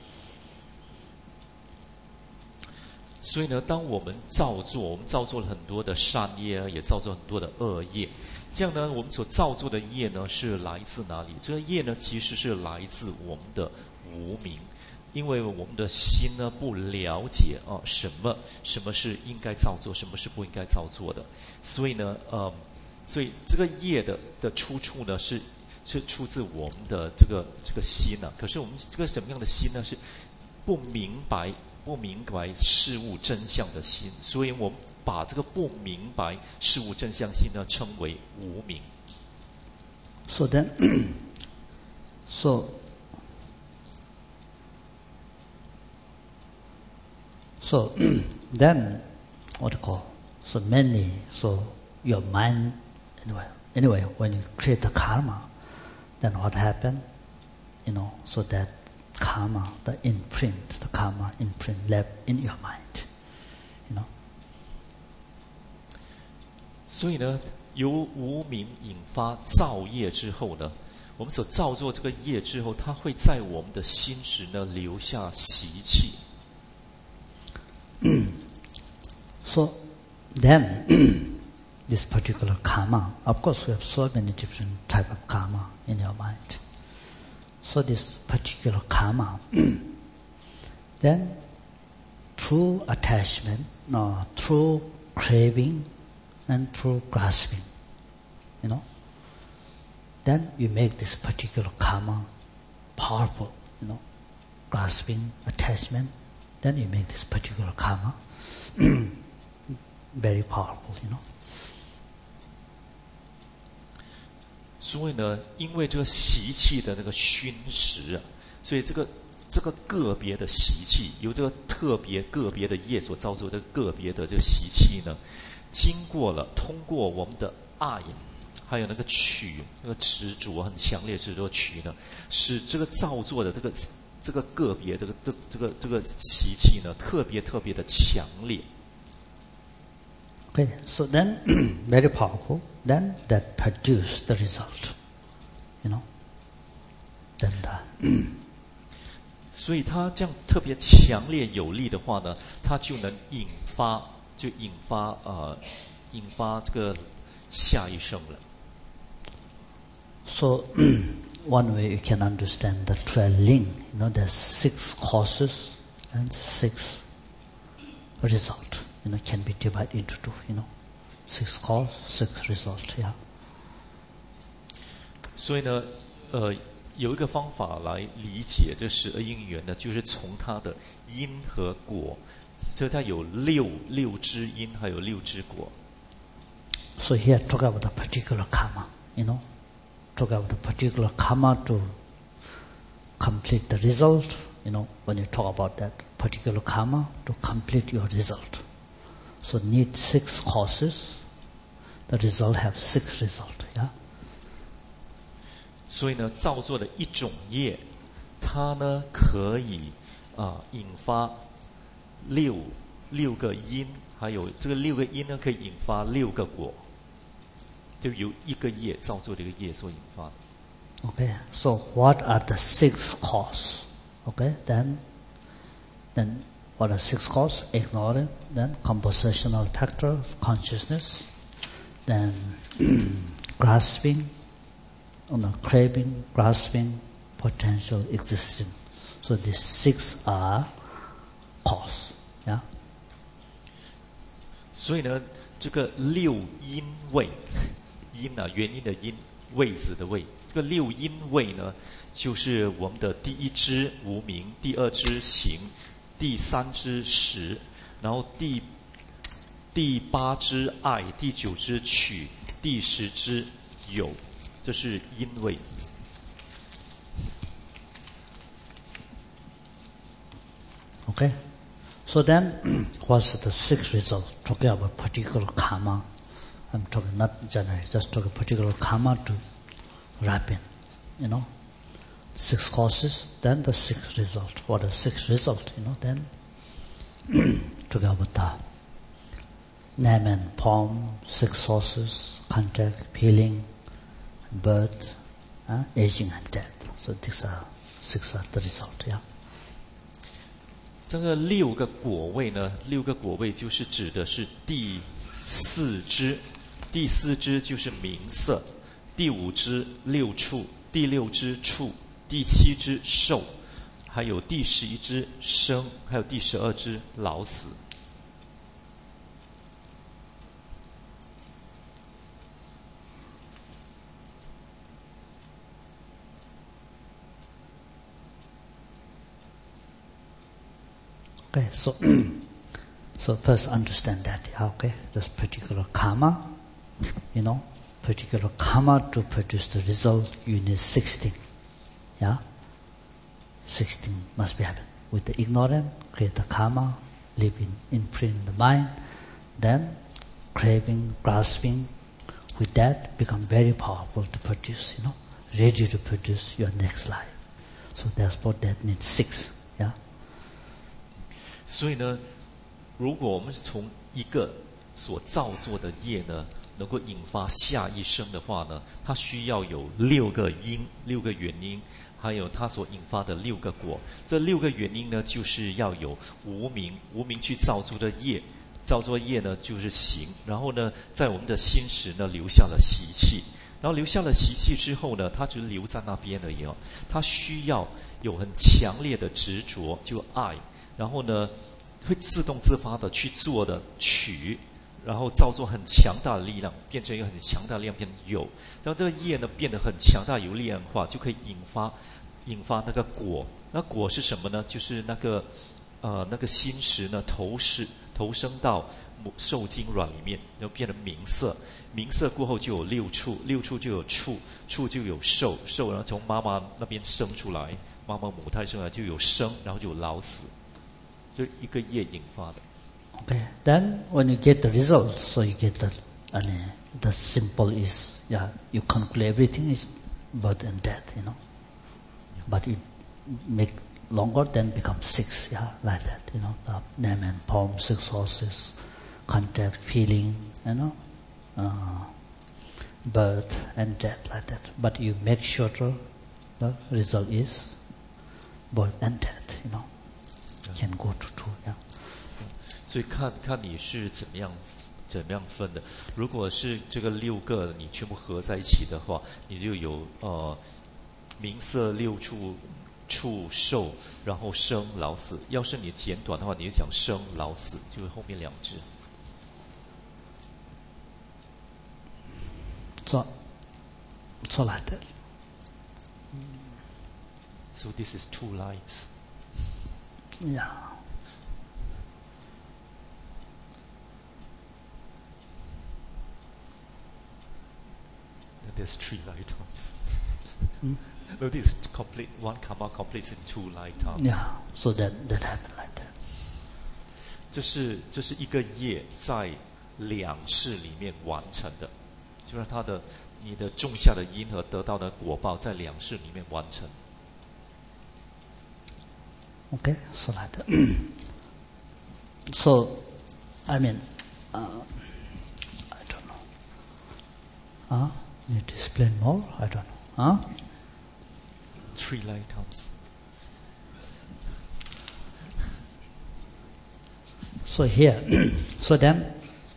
所以呢，当我们造作了很多的善业，也造作很多的恶业。这样呢，我们所造作的业呢，是来自哪里？这个业呢，其实是来自我们的无明，因为我们的心呢不了解什么是应该造作，什么是不应该造作的，所以呢，所以这个业的出处呢是出自我们的这个心啊。可是我们这个什么样的心呢？是不明白事物真相的心，所以我们把这个不明白事物真相心呢称为无明。 So then, so then what you call? So mainly, so your mind anyway when you create the karma, then what happened? So that karma, the karma imprint left in your mind. 所以呢，由无明引发造业之后呢，我们所造作这个业之后，它会在我们的心识呢留下习气。 So then, this particular karma, of course we have so many different type of karma in your mind. So this particular karma, then through attachment, through craving, and through grasping, then you make this particular karma powerful, grasping, attachment, then you make this particular karma very powerful, 所以呢，因为这个习气的那个熏蚀啊，所以这个个别的习气，由这个个别的业所造作的个别的这个习气呢，通过我们的爱，还有那个取，那个执着很强烈执着取呢，使这个造作的这个个别这个习气呢，特别的强烈。 Okay, so then very powerful. Then that produce the result, Then the 所以它这样特别强烈有力的话呢，它就能引发这个下一生了。 So one way you can understand the trailing, there's 6 causes and 6 result. Can be divided into 2. 6 cause, 6 result. Yeah. 所以呢，有一个方法来理解这12因缘呢，就是从它的因和果，所以它有六支因，还有6支果。 So here talk about the particular karma, talk about the particular karma to complete the result. When you talk about that particular karma to complete your result, so need 6 causes. The result have 6 result. Yeah. 所以呢，造作的一种业，它呢可以引发六个因，还有这个6个因呢可以引发6个果，就由一个业造作的一个业所引发的。 Okay, so what are the 6 causes? Okay, then what are 6 causes? Ignorance, then compositional factor, consciousness, then grasping, craving, grasping, potential, existence. So these 6 are cause. Yeah. 所以呢，这个6因位，因啊，原因的因， 位子的位。这个六因位呢，就是我们的第一支无明，第二支行，第三支识，然后第八支爱，第九支取，第十支有，这是因位。 Okay, so then what's the sixth result? Talking about particular karma. I'm talking not generally, just talking particular karma to wrap in, you know. 6 causes, then the 6th result. What is 6th result, you know, then talking about the name and form, 6 sources, contact, feeling, birth, aging and death. So these are 6 are the result, yeah. 这个6个果位呢，6个果位就是指的是第4支，第4支就是名色，第5支六处，第6支处，第7支受，还有第11支生，还有第12支老死。 Okay, so first understand that, okay, this particular karma, you know, particular karma to produce the result, you need 16, yeah? 16 must be happened. With the ignorant, create the karma, live in imprint in the mind, then craving, grasping, with that become very powerful to produce, you know, ready to produce your next life. So therefore that needs 6, yeah? 所以呢，如果我们是从一个所造作的业呢，能够引发下一生的话呢，它需要有6个因、6个原因，还有它所引发的6个果。这6个原因呢，就是要有无明，无明去造作的业，造作业呢就是行，然后呢，在我们的心识呢留下了习气，然后留下了习气之后呢，它只留在那边而已哦，它需要有很强烈的执着，就爱。然后呢，会自动自发的去做的取，然后造作很强大的力量，变成一个很强大的力量，变成有。当这个业呢变得很强大有力量的话，就可以引发那个果。那果是什么呢？就是那个心识呢投生到受精卵里面，然后变成名色。名色过后就有6处，6处就有处，处就有受，然后从妈妈那边生出来，妈妈母胎生出来就有生，然后就有老死。就一个业引发的。 Okay, then when you get the result, so you get the simple is, yeah, you conclude everything is birth and death, you know. But it make longer, then become 6, yeah, like that, you know. The name and form, 6 sources, contact, feeling, you know, birth and death, like that. But you make shorter, the result is birth and death, you know. Can go to 2, yeah. 所以看你是怎么样分的。如果是这个6个你全部合在一起的话，你就有名色6处处受，然后生老死。要是你简短的话，你就讲生老死，就是后面2支。 So like that. So this is 2 lives. Yeah. And there's 3 lifetimes. No, this is complete. One karma completes in 2 lifetimes. Yeah. So that happened like that. 这是一个业在2世里面完成的，就是你的种下的因和得到的果报在2世里面完成。 Okay, so like that. So, I mean, I don't know. Need to explain more? I don't know. 3 lifetimes. So here, so then,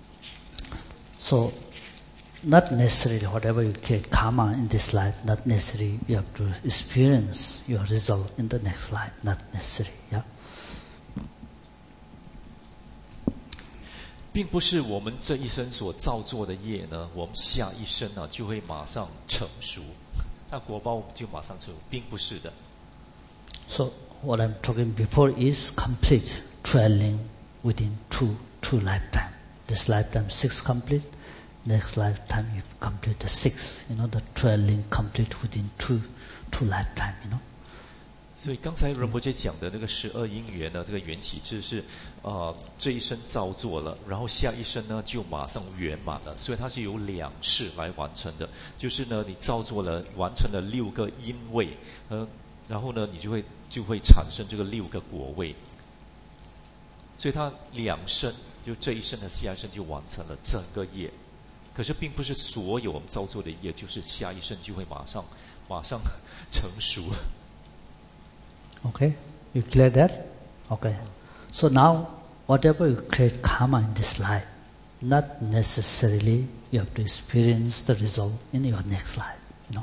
so not necessarily whatever you create karma in this life, not necessarily you have to experience your result in the next life, not necessary, yeah. 并不是我们这一生所造作的业呢，我们下一生呢就会马上成熟，那果报就马上成熟，并不是的。 So what I'm talking before is complete trailing within two lifetime. This lifetime 6 complete, next lifetime you complete the 6. The trailing complete within two lifetime. 所以刚才仁波切讲的那个12因缘呢，这个缘起智是这一生造作了，然后下一生呢就马上圆满了，所以它是由2世来完成的。就是呢，你造作了，完成了6个因位，然后呢，你就会产生这个6个果位。所以它2生，就这一生和下一生就完成了整个业。可是并不是所有我们造作的业，就是下一生就会马上成熟。 Okay, you clear that? Okay. So now, whatever you create karma in this life, not necessarily you have to experience the result in your next life.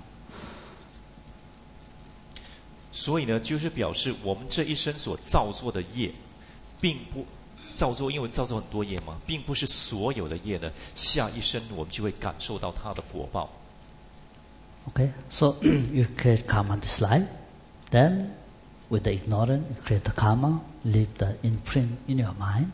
所以呢，就是表示我们这一生所造作的业，并不造作，因为造作很多业嘛，并不是所有的业呢，下一生我们就会感受到它的果报。 Okay, so you create karma in this life, then with the ignorance, you create the karma, leave the imprint in your mind.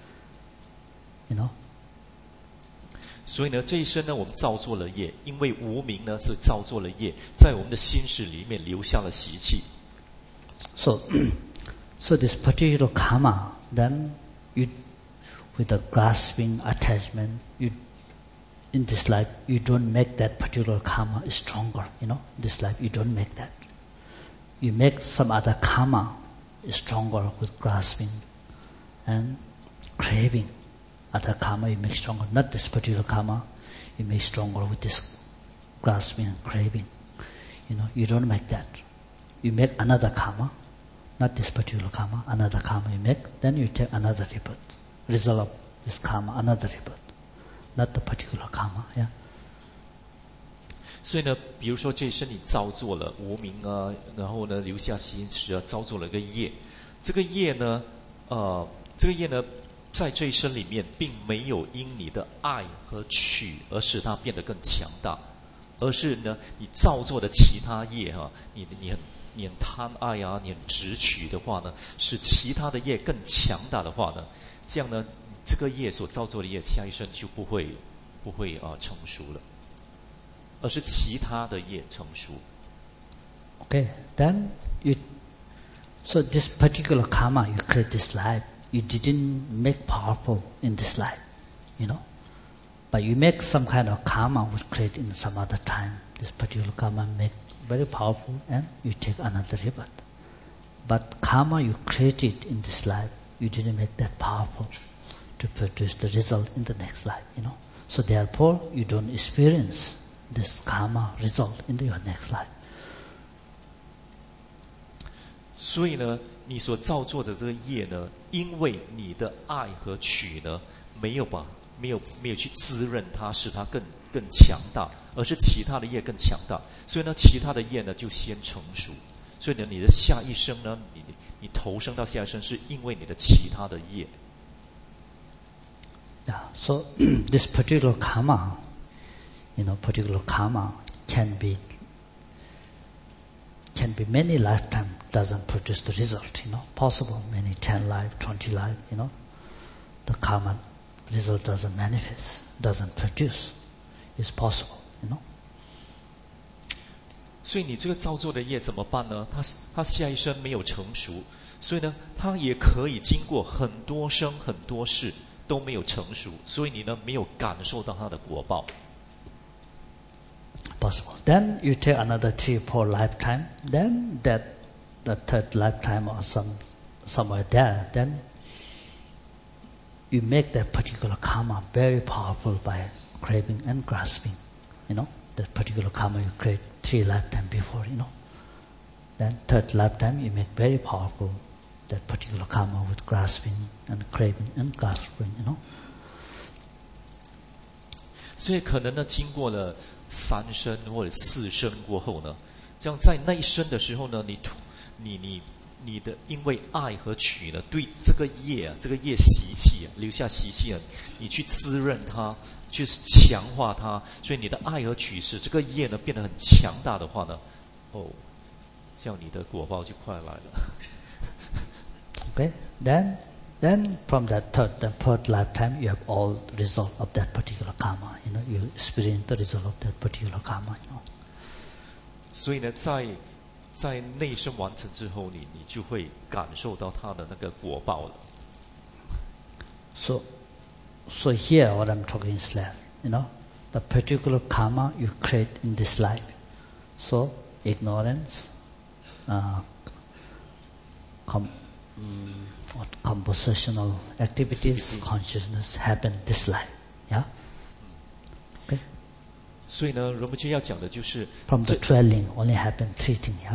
所以呢，这一生呢，我们造作了业，因为无明呢是造作了业，在我们的心识里面留下了习气。 So this particular karma, then you, with the grasping attachment, in this life you don't make that particular karma stronger. This life you don't make that. You make some other karma stronger with grasping and craving. Other karma you make stronger, not this particular karma. You make stronger with this grasping and craving. You don't make that. You make another karma, not this particular karma. Another karma you make, then you take another rebirth. Result of this karma, another rebirth, not the particular karma. Yeah. 所以呢，比如说这一生你造作了无明啊，然后呢留下心识啊，造作了一个业。这个业呢，在这一生里面，并没有因你的爱和取而使它变得更强大，而是呢，你造作的其他业哈，你很贪爱啊，你很执取的话呢，使其他的业更强大的话呢，这样呢，这个业所造作的业，下一生就不会成熟了。而是其他的业成熟。 Okay, then so this particular karma you create this life, you didn't make powerful in this life, but you make some kind of karma which create in some other time. This particular karma make very powerful, and you take another rebirth. But karma you created in this life, you didn't make that powerful to produce the result in the next life. So therefore, you don't experience this karma result in your next life. 所以呢，你所造作的这个业呢，因为你的爱和取呢，没有去滋润它，使它更强大，而是其他的业更强大。所以呢，其他的业呢就先成熟。所以呢，你的下一生呢，你投生到下一生，是因为你的其他的业。 Yeah. So this particular karma. Particular karma can be many lifetime doesn't produce the result. Possible many 10 life, 20 life. The karma result doesn't manifest, doesn't produce. It's possible. 所以你这个造作的业怎么办呢？他下一生没有成熟，所以呢，他也可以经过很多生很多世都没有成熟，所以你呢没有感受到他的果报。 Possible. Then you take another 3, 4 lifetime. Then the third lifetime or somewhere there. Then you make that particular karma very powerful by craving and grasping. That particular karma you create 3 lifetime before. Then third lifetime you make very powerful that particular karma with grasping and craving and grasping. 所以可能呢，经过了3生或者4生过后呢，这样在那一生的时候呢，你你的因为爱和取呢，对这个业啊，这个业习气啊，留下习气啊，你去滋润它，去强化它，所以你的爱和取使这个业呢变得很强大的话呢，这样你的果报就快来了。 Okay, then from that third lifetime, you have all the result of that particular karma. You experience the result of that particular karma. 所以呢，在内生完成之后，你就会感受到它的那个果报了。 So here what I'm talking is that, the particular karma you create in this life. So ignorance, compositional activities, consciousness happen this life. Yeah? Okay? 所以呢，仁波切要讲的就是 From the 12 ling only happen 3 things. Yeah?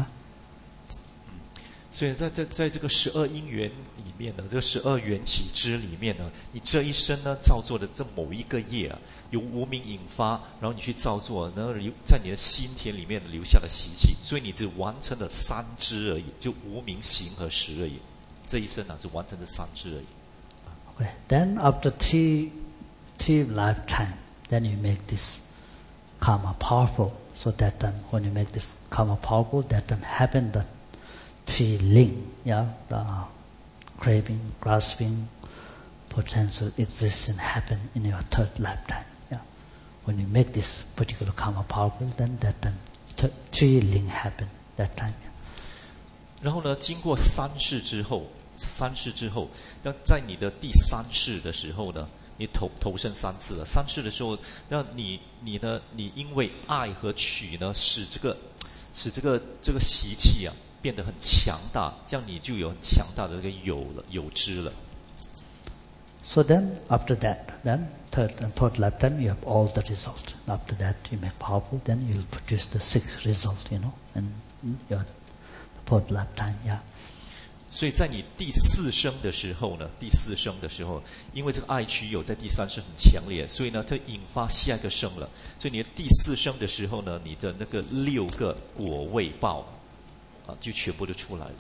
所以在这个12因缘里面呢，这个12缘起支里面呢，你这一生呢造作的这某一个业啊，由无明引发，然后你去造作，然后在你的心田里面留下了习气，所以你只完成了3支而已，就无明行和识而已。这一生啊，只完成这3支而已。 Okay. Then after three lifetime, then you make this karma powerful. So that time, when you make this karma powerful, that time happen the 3 ling, yeah, the craving, grasping, potential existence happen in your third lifetime. Yeah, when you make this particular karma powerful, then that time 3 ling happen that time. Yeah. 然后呢，经过3世之后，那在你的第3世的时候呢，你投生3次了。3世的时候，那你因为爱和取呢，使这个习气啊变得很强大，这样你就有很强大的这个有知了。 So then, after that, then third and fourth lifetime, you have all the result. After that, you make powerful, then you will produce the 6th result, and your fourth lifetime, yeah. 所以在你第4生的时候呢，因为这个爱取有在第3生很强烈，所以呢，它引发下一个生了。所以你的第4生的时候呢，你的那个6个果位报就全部都出来了。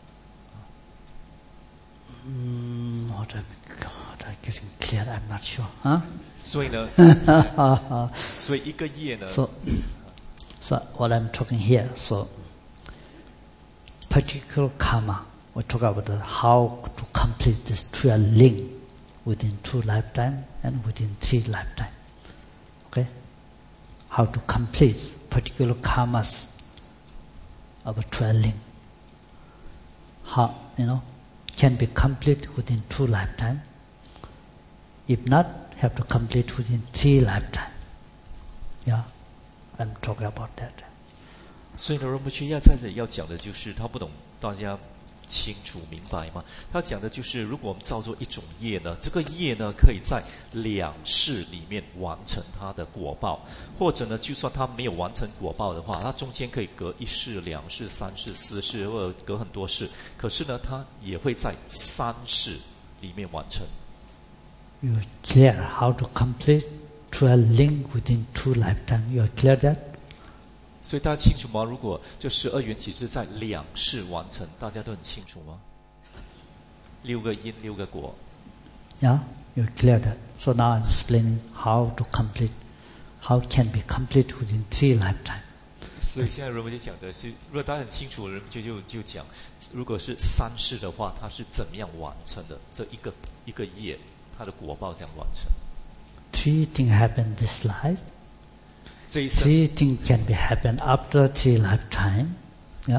What I'm getting clear, I'm not sure. Huh? 所以呢，所以一个业呢。 So what I'm talking here, so particular karma, we talk about how to complete this 12 ling within 2 lifetime and within 3 lifetime. Okay? How to complete particular karmas of a 12 ling. How, can be complete within 2 lifetime. If not, have to complete within 3 lifetime. Yeah? I'm talking about that. 所以呢，仁波切在这里要讲的就是他不懂大家清楚明白吗？他讲的就是如果我们造作一种业呢，这个业呢可以在2世里面完成它的果报，或者呢就算它没有完成果报的话，它中间可以隔1世、2世、3世、4世，或者隔很多世，可是呢它也会在3世里面完成。 You are clear how to complete 12 ling within 2 lifetime. You are clear that? 所以大家清楚吗？如果这12缘起是在2世完成，大家都很清楚吗？6个因6个果。 Yeah, you're clear that. So now I'm explaining how to complete, how can be complete within 3 lifetime. 所以现在仁波切讲的是，如果大家很清楚，仁波切就讲，如果是3世的话，它是怎么样完成的？这一个业，它的果报这样完成。 3 things happen this life. 3 things can be happen after 3 lifetime. Yeah.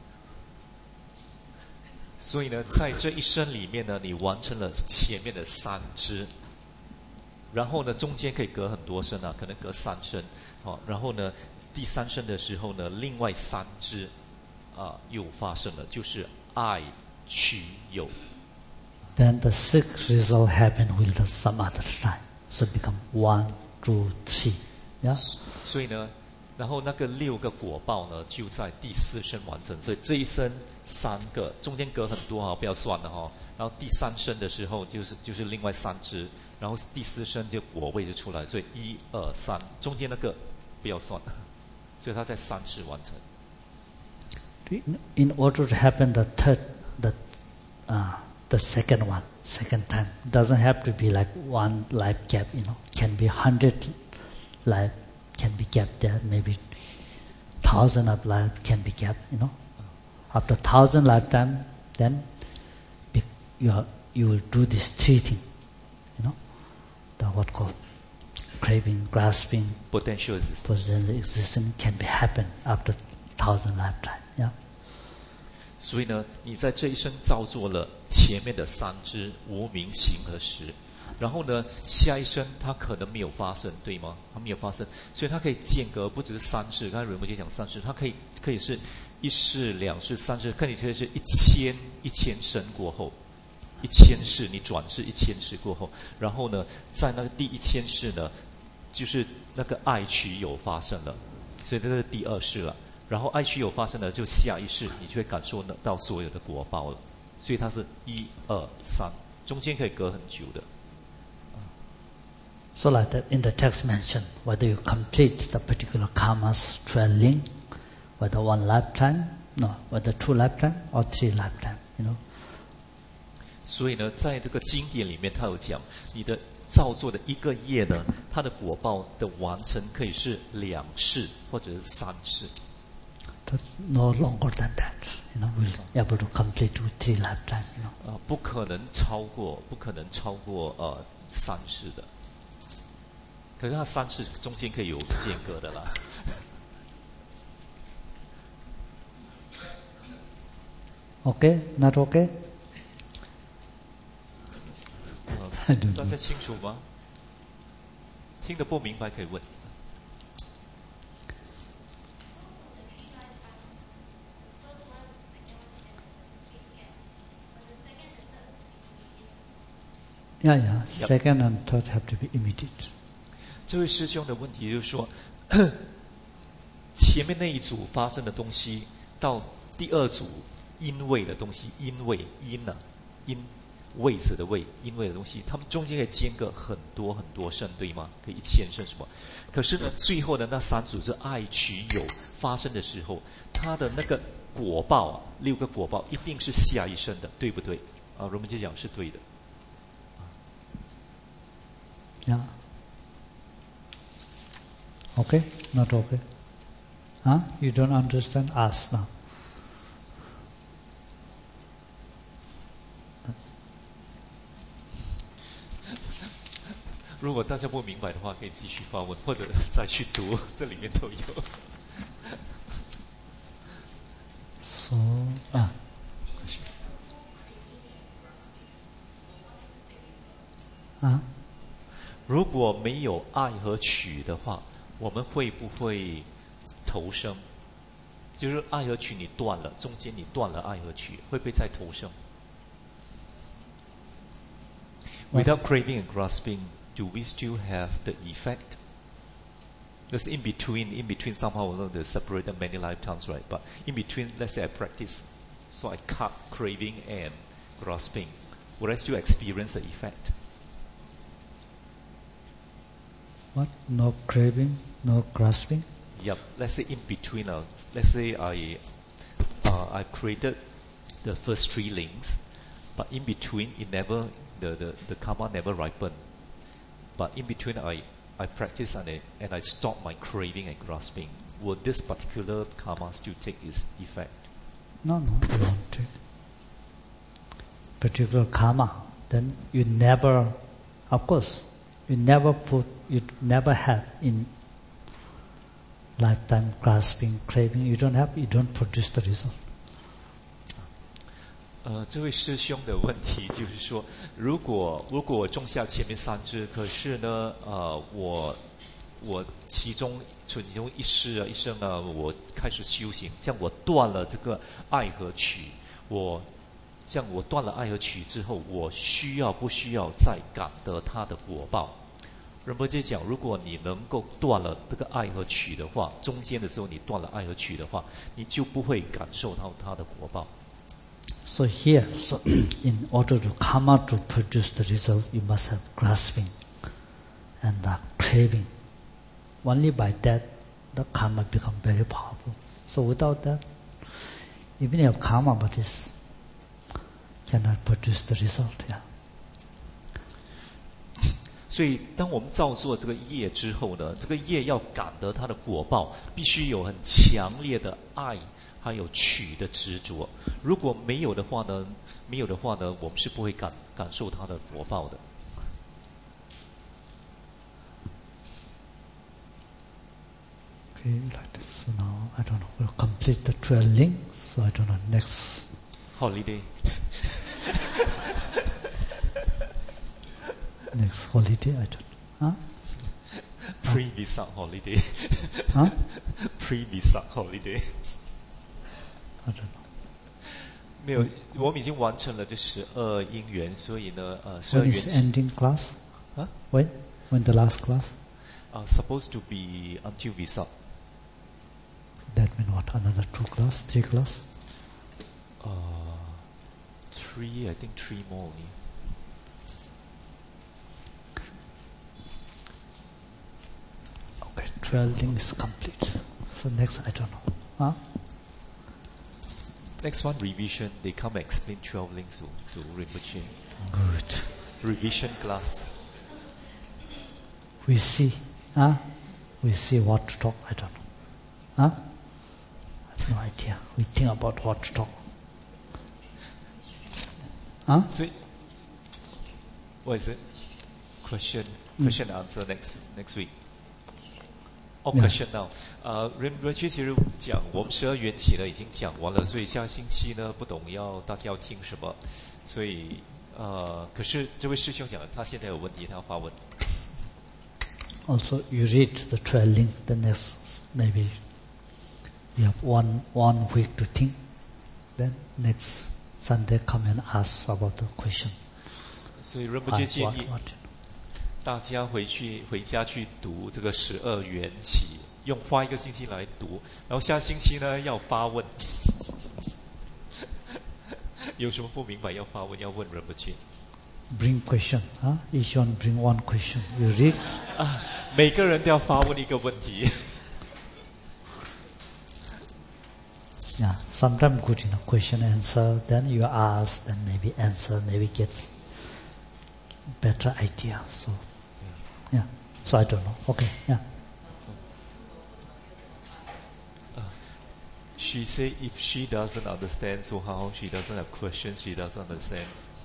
所以呢，在这一生里面呢，你完成了前面的3支，然后呢，中间可以隔很多生啊，可能隔3生，然后呢，第3生的时候呢，另外3支又发生了，就是爱取有。 Then the 6th result happen with some other time, so become 1, 2, 3. Yeah. 所以呢，然后那个6个果报呢，就在第4生完成。所以这一生3个，中间隔很多不要算了哈。然后第3生的时候就是另外3支，然后第4生就果位就出来。所以1、2、3，中间那个不要算，所以它在3世完成。 in order to happen the second one, second time, doesn't have to be like one life gap, can be 100 life can be gap there, maybe 1,000 of life can be gap, After 1,000 lifetime, then you will do this three things, the what called craving, grasping, potential existence can be happen after 1,000 lifetime. Yeah. 所以呢，你在这一生造作了前面的三支无明行和识，然后呢，下一生它可能没有发生，对吗？它没有发生，所以它可以间隔不只是三世。刚才瑞摩姐讲三世，它可以是一世、两世、三世，可以是1000生过后，1000世你转世1000世过后，然后呢，在那个第1000世呢，就是那个爱取有发生了，所以这是第二世了。然后爱取有发生了，就下一世你就会感受到所有的果报了。所以它是1、2、3，中间可以隔很久的。 So like that in the text mentioned, whether you complete the particular karmas through a link, whether one lifetime, whether 2 lifetime or 3 lifetime, 所以呢，在这个经典里面，它有讲，你的造作的一个业呢，它的果报的完成可以是2世或者是3世。 No longer than that, we'll be able to complete with 3 lifetime, 不可能超过3世的。可是它3世中间可以有间隔的啦。 Okay, not okay? 大家清楚吗？听得不明白可以问。 Yeah. Second and third have to be immediate. 这位师兄的问题就是说，前面那一组发生的东西，到第二组因位的东西，因位子的位，因位的东西，他们中间可以间隔很多很多生，对吗？可以1000生什么？可是呢，最后的那3组是爱取有发生的时候，它的那个果报6个果报一定是下一生的，对不对？我们就讲是对的。 Yeah. Okay? Not okay? Huh? You don't understand? Ask now. 如果大家不明白的话，可以继续发问，或者再去读，这里面都有。 So, 如果没有爱和取的话，我们会不会投生？就是爱和取你断了，中间你断了爱和取，会不会再投生 ？Without craving and grasping, do we still have the effect? Because in between somehow they're separated many lifetimes, right? But in between, let's say I practice, so I cut craving and grasping. Would I still experience the effect? What? No craving, no grasping? Yep. Let's say in between, let's say I created the first 3 links, but in between it never the karma never ripened. But in between I practice and I stop my craving and grasping. Will this particular karma still take its effect? No, you won't take. Particular karma, then you never, of course, you never have in lifetime grasping, craving. You don't produce the result. 这位师兄的问题就是说，如果我种下前面3支，可是呢，我其中一生啊，我开始修行，这样我断了这个爱和取，这样我断了爱和取之后，我不需要再感得它的果报？仁波切讲，如果你能够断了这个爱和取的话，中间的时候你断了爱和取的话，你就不会感受到它的果报。 So here, in order to karma to produce the result, you must have grasping and craving. Only by that, the karma become very powerful. So without that, Even you have karma, but it cannot produce the result. Yeah. 所以，当我们造作这个业之后呢，这个业要感得它的果报，必须有很强烈的爱，还有取的执着。如果没有的话呢，我们是不会感受它的果报的。 Okay, like that. So now I don't know. We'll complete the 12 links. So I don't know next holiday. Next holiday, I don't know. Huh? Pre-visa holiday. Huh? Pre-visa holiday. I don't know. 没有，我们已经完成了这12因缘，所以呢 ，12 is ending class? Huh? When the last class? Supposed to be until visa. That means what? Another 2 class, 3 class? 3, I think 3 more only. Okay, 12 links complete. So next, I don't know. Huh? Next one, revision. They come and explain 12 links to Rinpoche. Good. Revision class. We see. Huh? We see what to talk. I don't know. Huh? I have no idea. We think about what to talk. Huh? So, what is it? Question answer next week. Question now. Rinpoche 其实讲我们12缘起呢已经讲完了，所以下星期呢不懂大家要听什么，所以可是这位师兄讲他现在有问题，他要发问。 Also, you read the 12 link. The next maybe you have one week to think. Then next Sunday come and ask about the question. 所以 Rinpoche 建议大家回家去读这个12缘起，花1个星期来读，然后下星期呢要发问，有什么不明白要发问，要问 Rinpoche。 Bring question, huh? Each one bring one question. You read. 每个人都要发问一个问题。 Yeah, sometimes good, question answer. Then you ask, then maybe answer, maybe get better idea. So, yeah. So I don't know. Okay, yeah. She say if she doesn't understand, so how she doesn't have questions, she doesn't understand.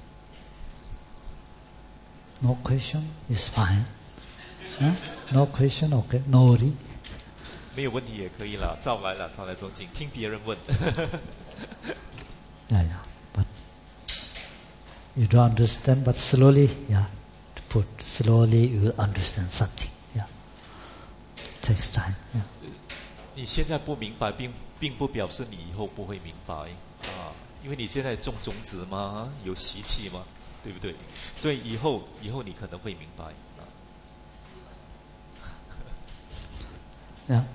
No question is fine. Huh? No question, okay. No worry. 没有问题也可以啦，照来不用紧，听别人问。 Yeah. But you don't understand, but slowly, yeah. Slowly you will understand something. Yeah. Takes time. Yeah. 你现在不明白，并不表示你以后不会明白因为你现在种种子嘛，有习气嘛，对不对？所以以后你可能会明白。 Yeah.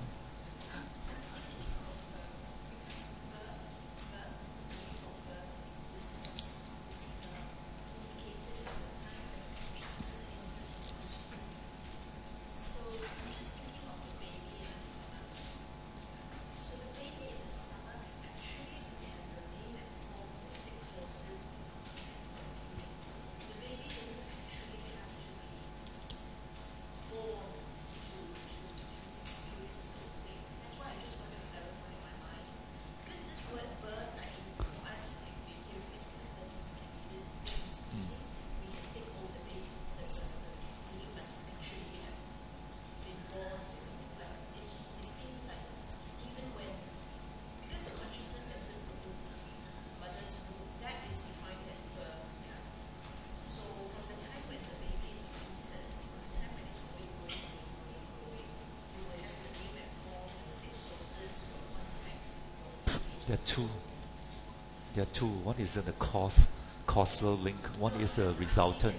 There are two. One is the causal link. One is the resultant.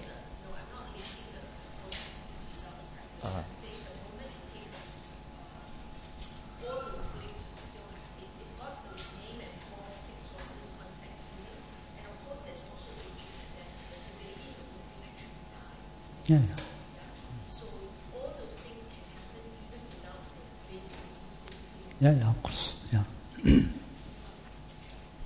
Yeah. Yeah, of course. Yeah.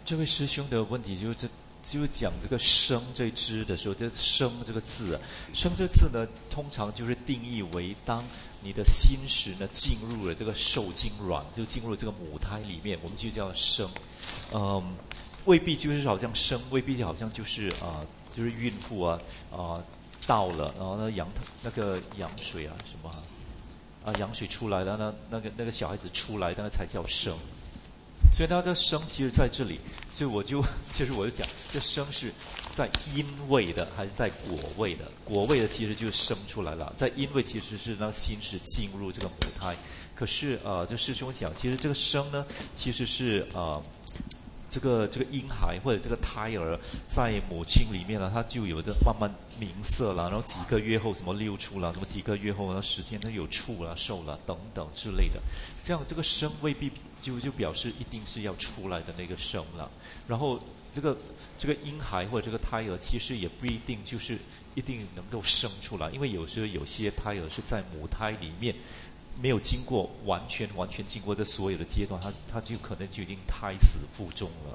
这位师兄的问题就是讲这个生这一支的时候，这生这个字啊，生这个字呢，通常就是定义为当你的心识呢进入了这个受精卵，就进入了这个母胎里面，我们就叫生。未必就是好像生，未必好像就是就是孕妇到了，然后呢那个羊水啊什么羊水出来了，那个小孩子出来，那个才叫生。所以它的生其实在这里，所以其实我就讲，这生是在因位的还是在果位的？果位的其实就是生出来了，在因位其实是让心识进入这个母胎。可是这师兄讲，其实这个生呢，其实是这个婴孩或者这个胎儿在母亲里面呢，它就有的慢慢明色了，然后几个月后什么溜出了，什么几个月后然后时间它有触了、受了等等之类的，这样这个生未必就表示一定是要出来的那个生了。然后这个婴孩或者这个胎儿其实也不一定就是一定能够生出来，因为有时候有些胎儿是在母胎里面。没有经过完全经过这所有的阶段，他就可能就已经胎死腹中了，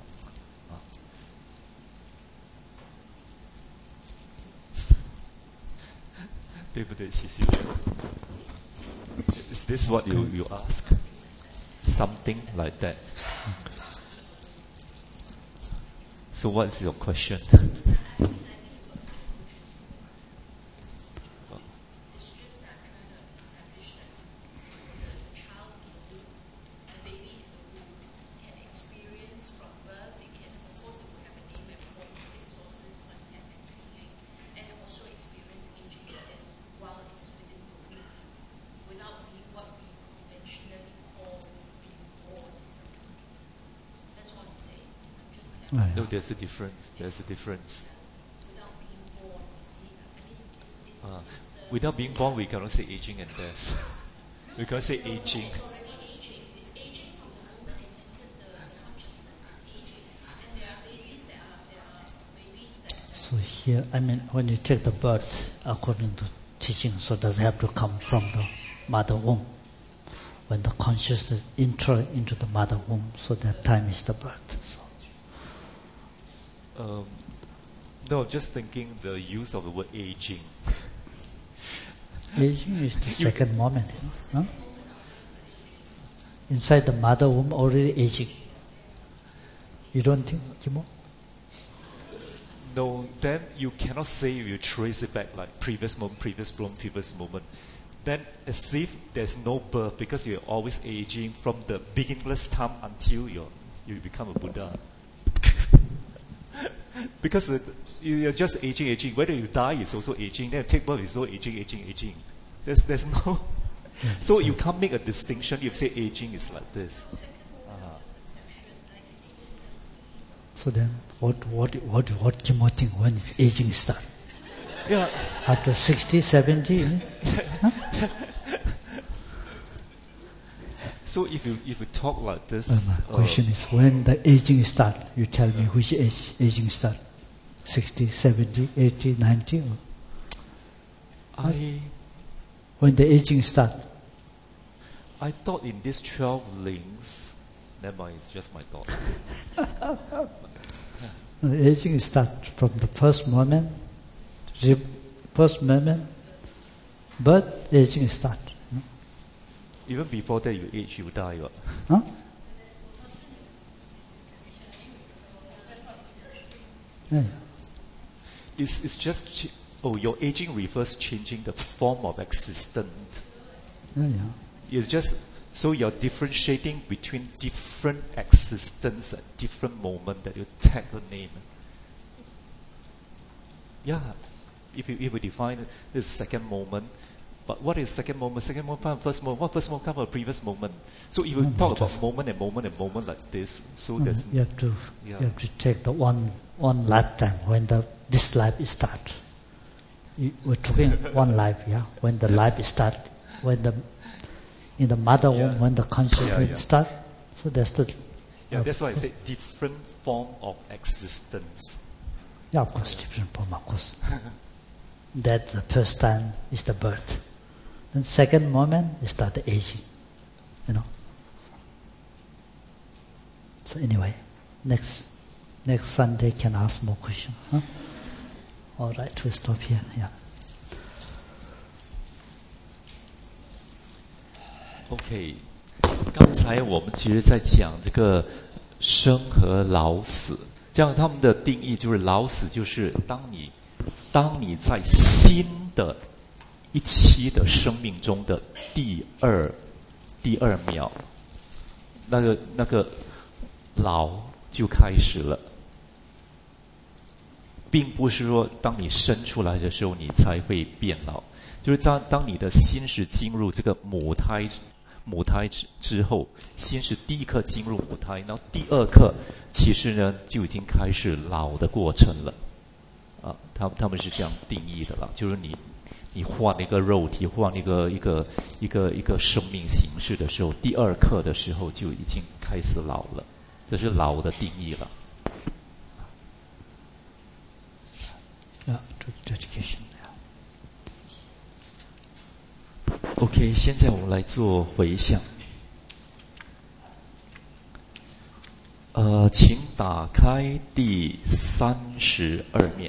对不对？谢谢。Is this what you ask? Something like that. So what is your question? No, there's a difference. There's a difference. Without being born, we cannot say aging and death. We cannot say aging. So here, when you take the birth according to teaching, so does it have to come from the mother womb? When the consciousness enter into the mother womb, so that time is the birth. So. No, just thinking the use of the word aging. Aging is the second moment. Huh? Inside the mother womb already aging. You don't think, Kimo? No, then you cannot say you trace it back like previous moment. Then as if there's no birth because you're always aging from the beginningless time until you become a Buddha. Because you're just aging. Whether you die is also aging. Then you take birth is also aging. There's no. So you can't make a distinction. You say aging is like this. So then, what Kimo think when is aging start? Yeah. After 60, 70. Huh? So if you talk like this, my question is when the aging start. You tell me which age aging start. 60, 70, 80, 90? When the aging start? I thought in these 12 links, never mind, it's just my thought. The aging start from the first moment, birth, aging start. Even before that you age, you die. Huh? Yeah. It's just your aging refers changing the form of existence. Yeah. It's just so you're differentiating between different existence at different moment that you tag the name. Yeah, if we define this second moment, but what is second moment? Second moment, first moment. What first moment comes from previous moment? So if you talk about moment like this, so there's you have to take the one lifetime when this life is start. We're talking one life, yeah. When the life is start, in the mother womb, when the consciousness start, so that's the. Yeah, that's why I say different form of existence. Yeah, of course, different form, of course. That the first time is the birth. Then second moment is start the aging. So anyway, next. Next Sunday can ask more questions. Huh? All right, we stop here. Yeah. OK， 刚才我们其实在讲这个生和老死，这样他们的定义就是老死就是当你在新的一期的生命中的第二秒，那个老就开始了，并不是说当你生出来的时候你才会变老，就是当你的心是进入这个母胎之后，先是第一刻进入母胎，然后第二刻其实呢就已经开始老的过程了。他们是这样定义的啦，就是你换一个肉体，换一个生命形式的时候，第二刻的时候就已经开始老了，这是老的定义了。OK， 现在我们来做回向。请打开第32面。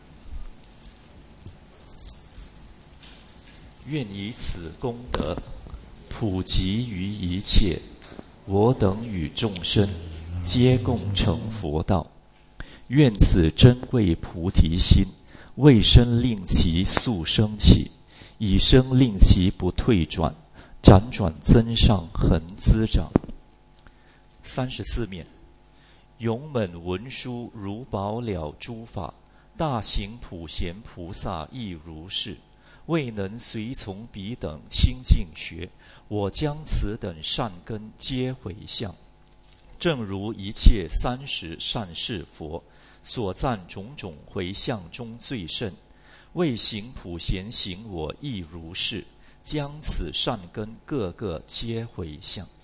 愿以此功德普及于一切，我等与众生皆共成佛道。愿此珍贵菩提心，未生令其速生起，已生令其不退转，辗转增上恒滋长。34面。永猛文殊如宝了诸法，大行普贤菩萨亦如是。未能随从彼等清净学，我将此等善根皆回向。正如一切30善事佛所赞种种回向中最甚，未行普贤行我亦如是，将此善根个个皆回向。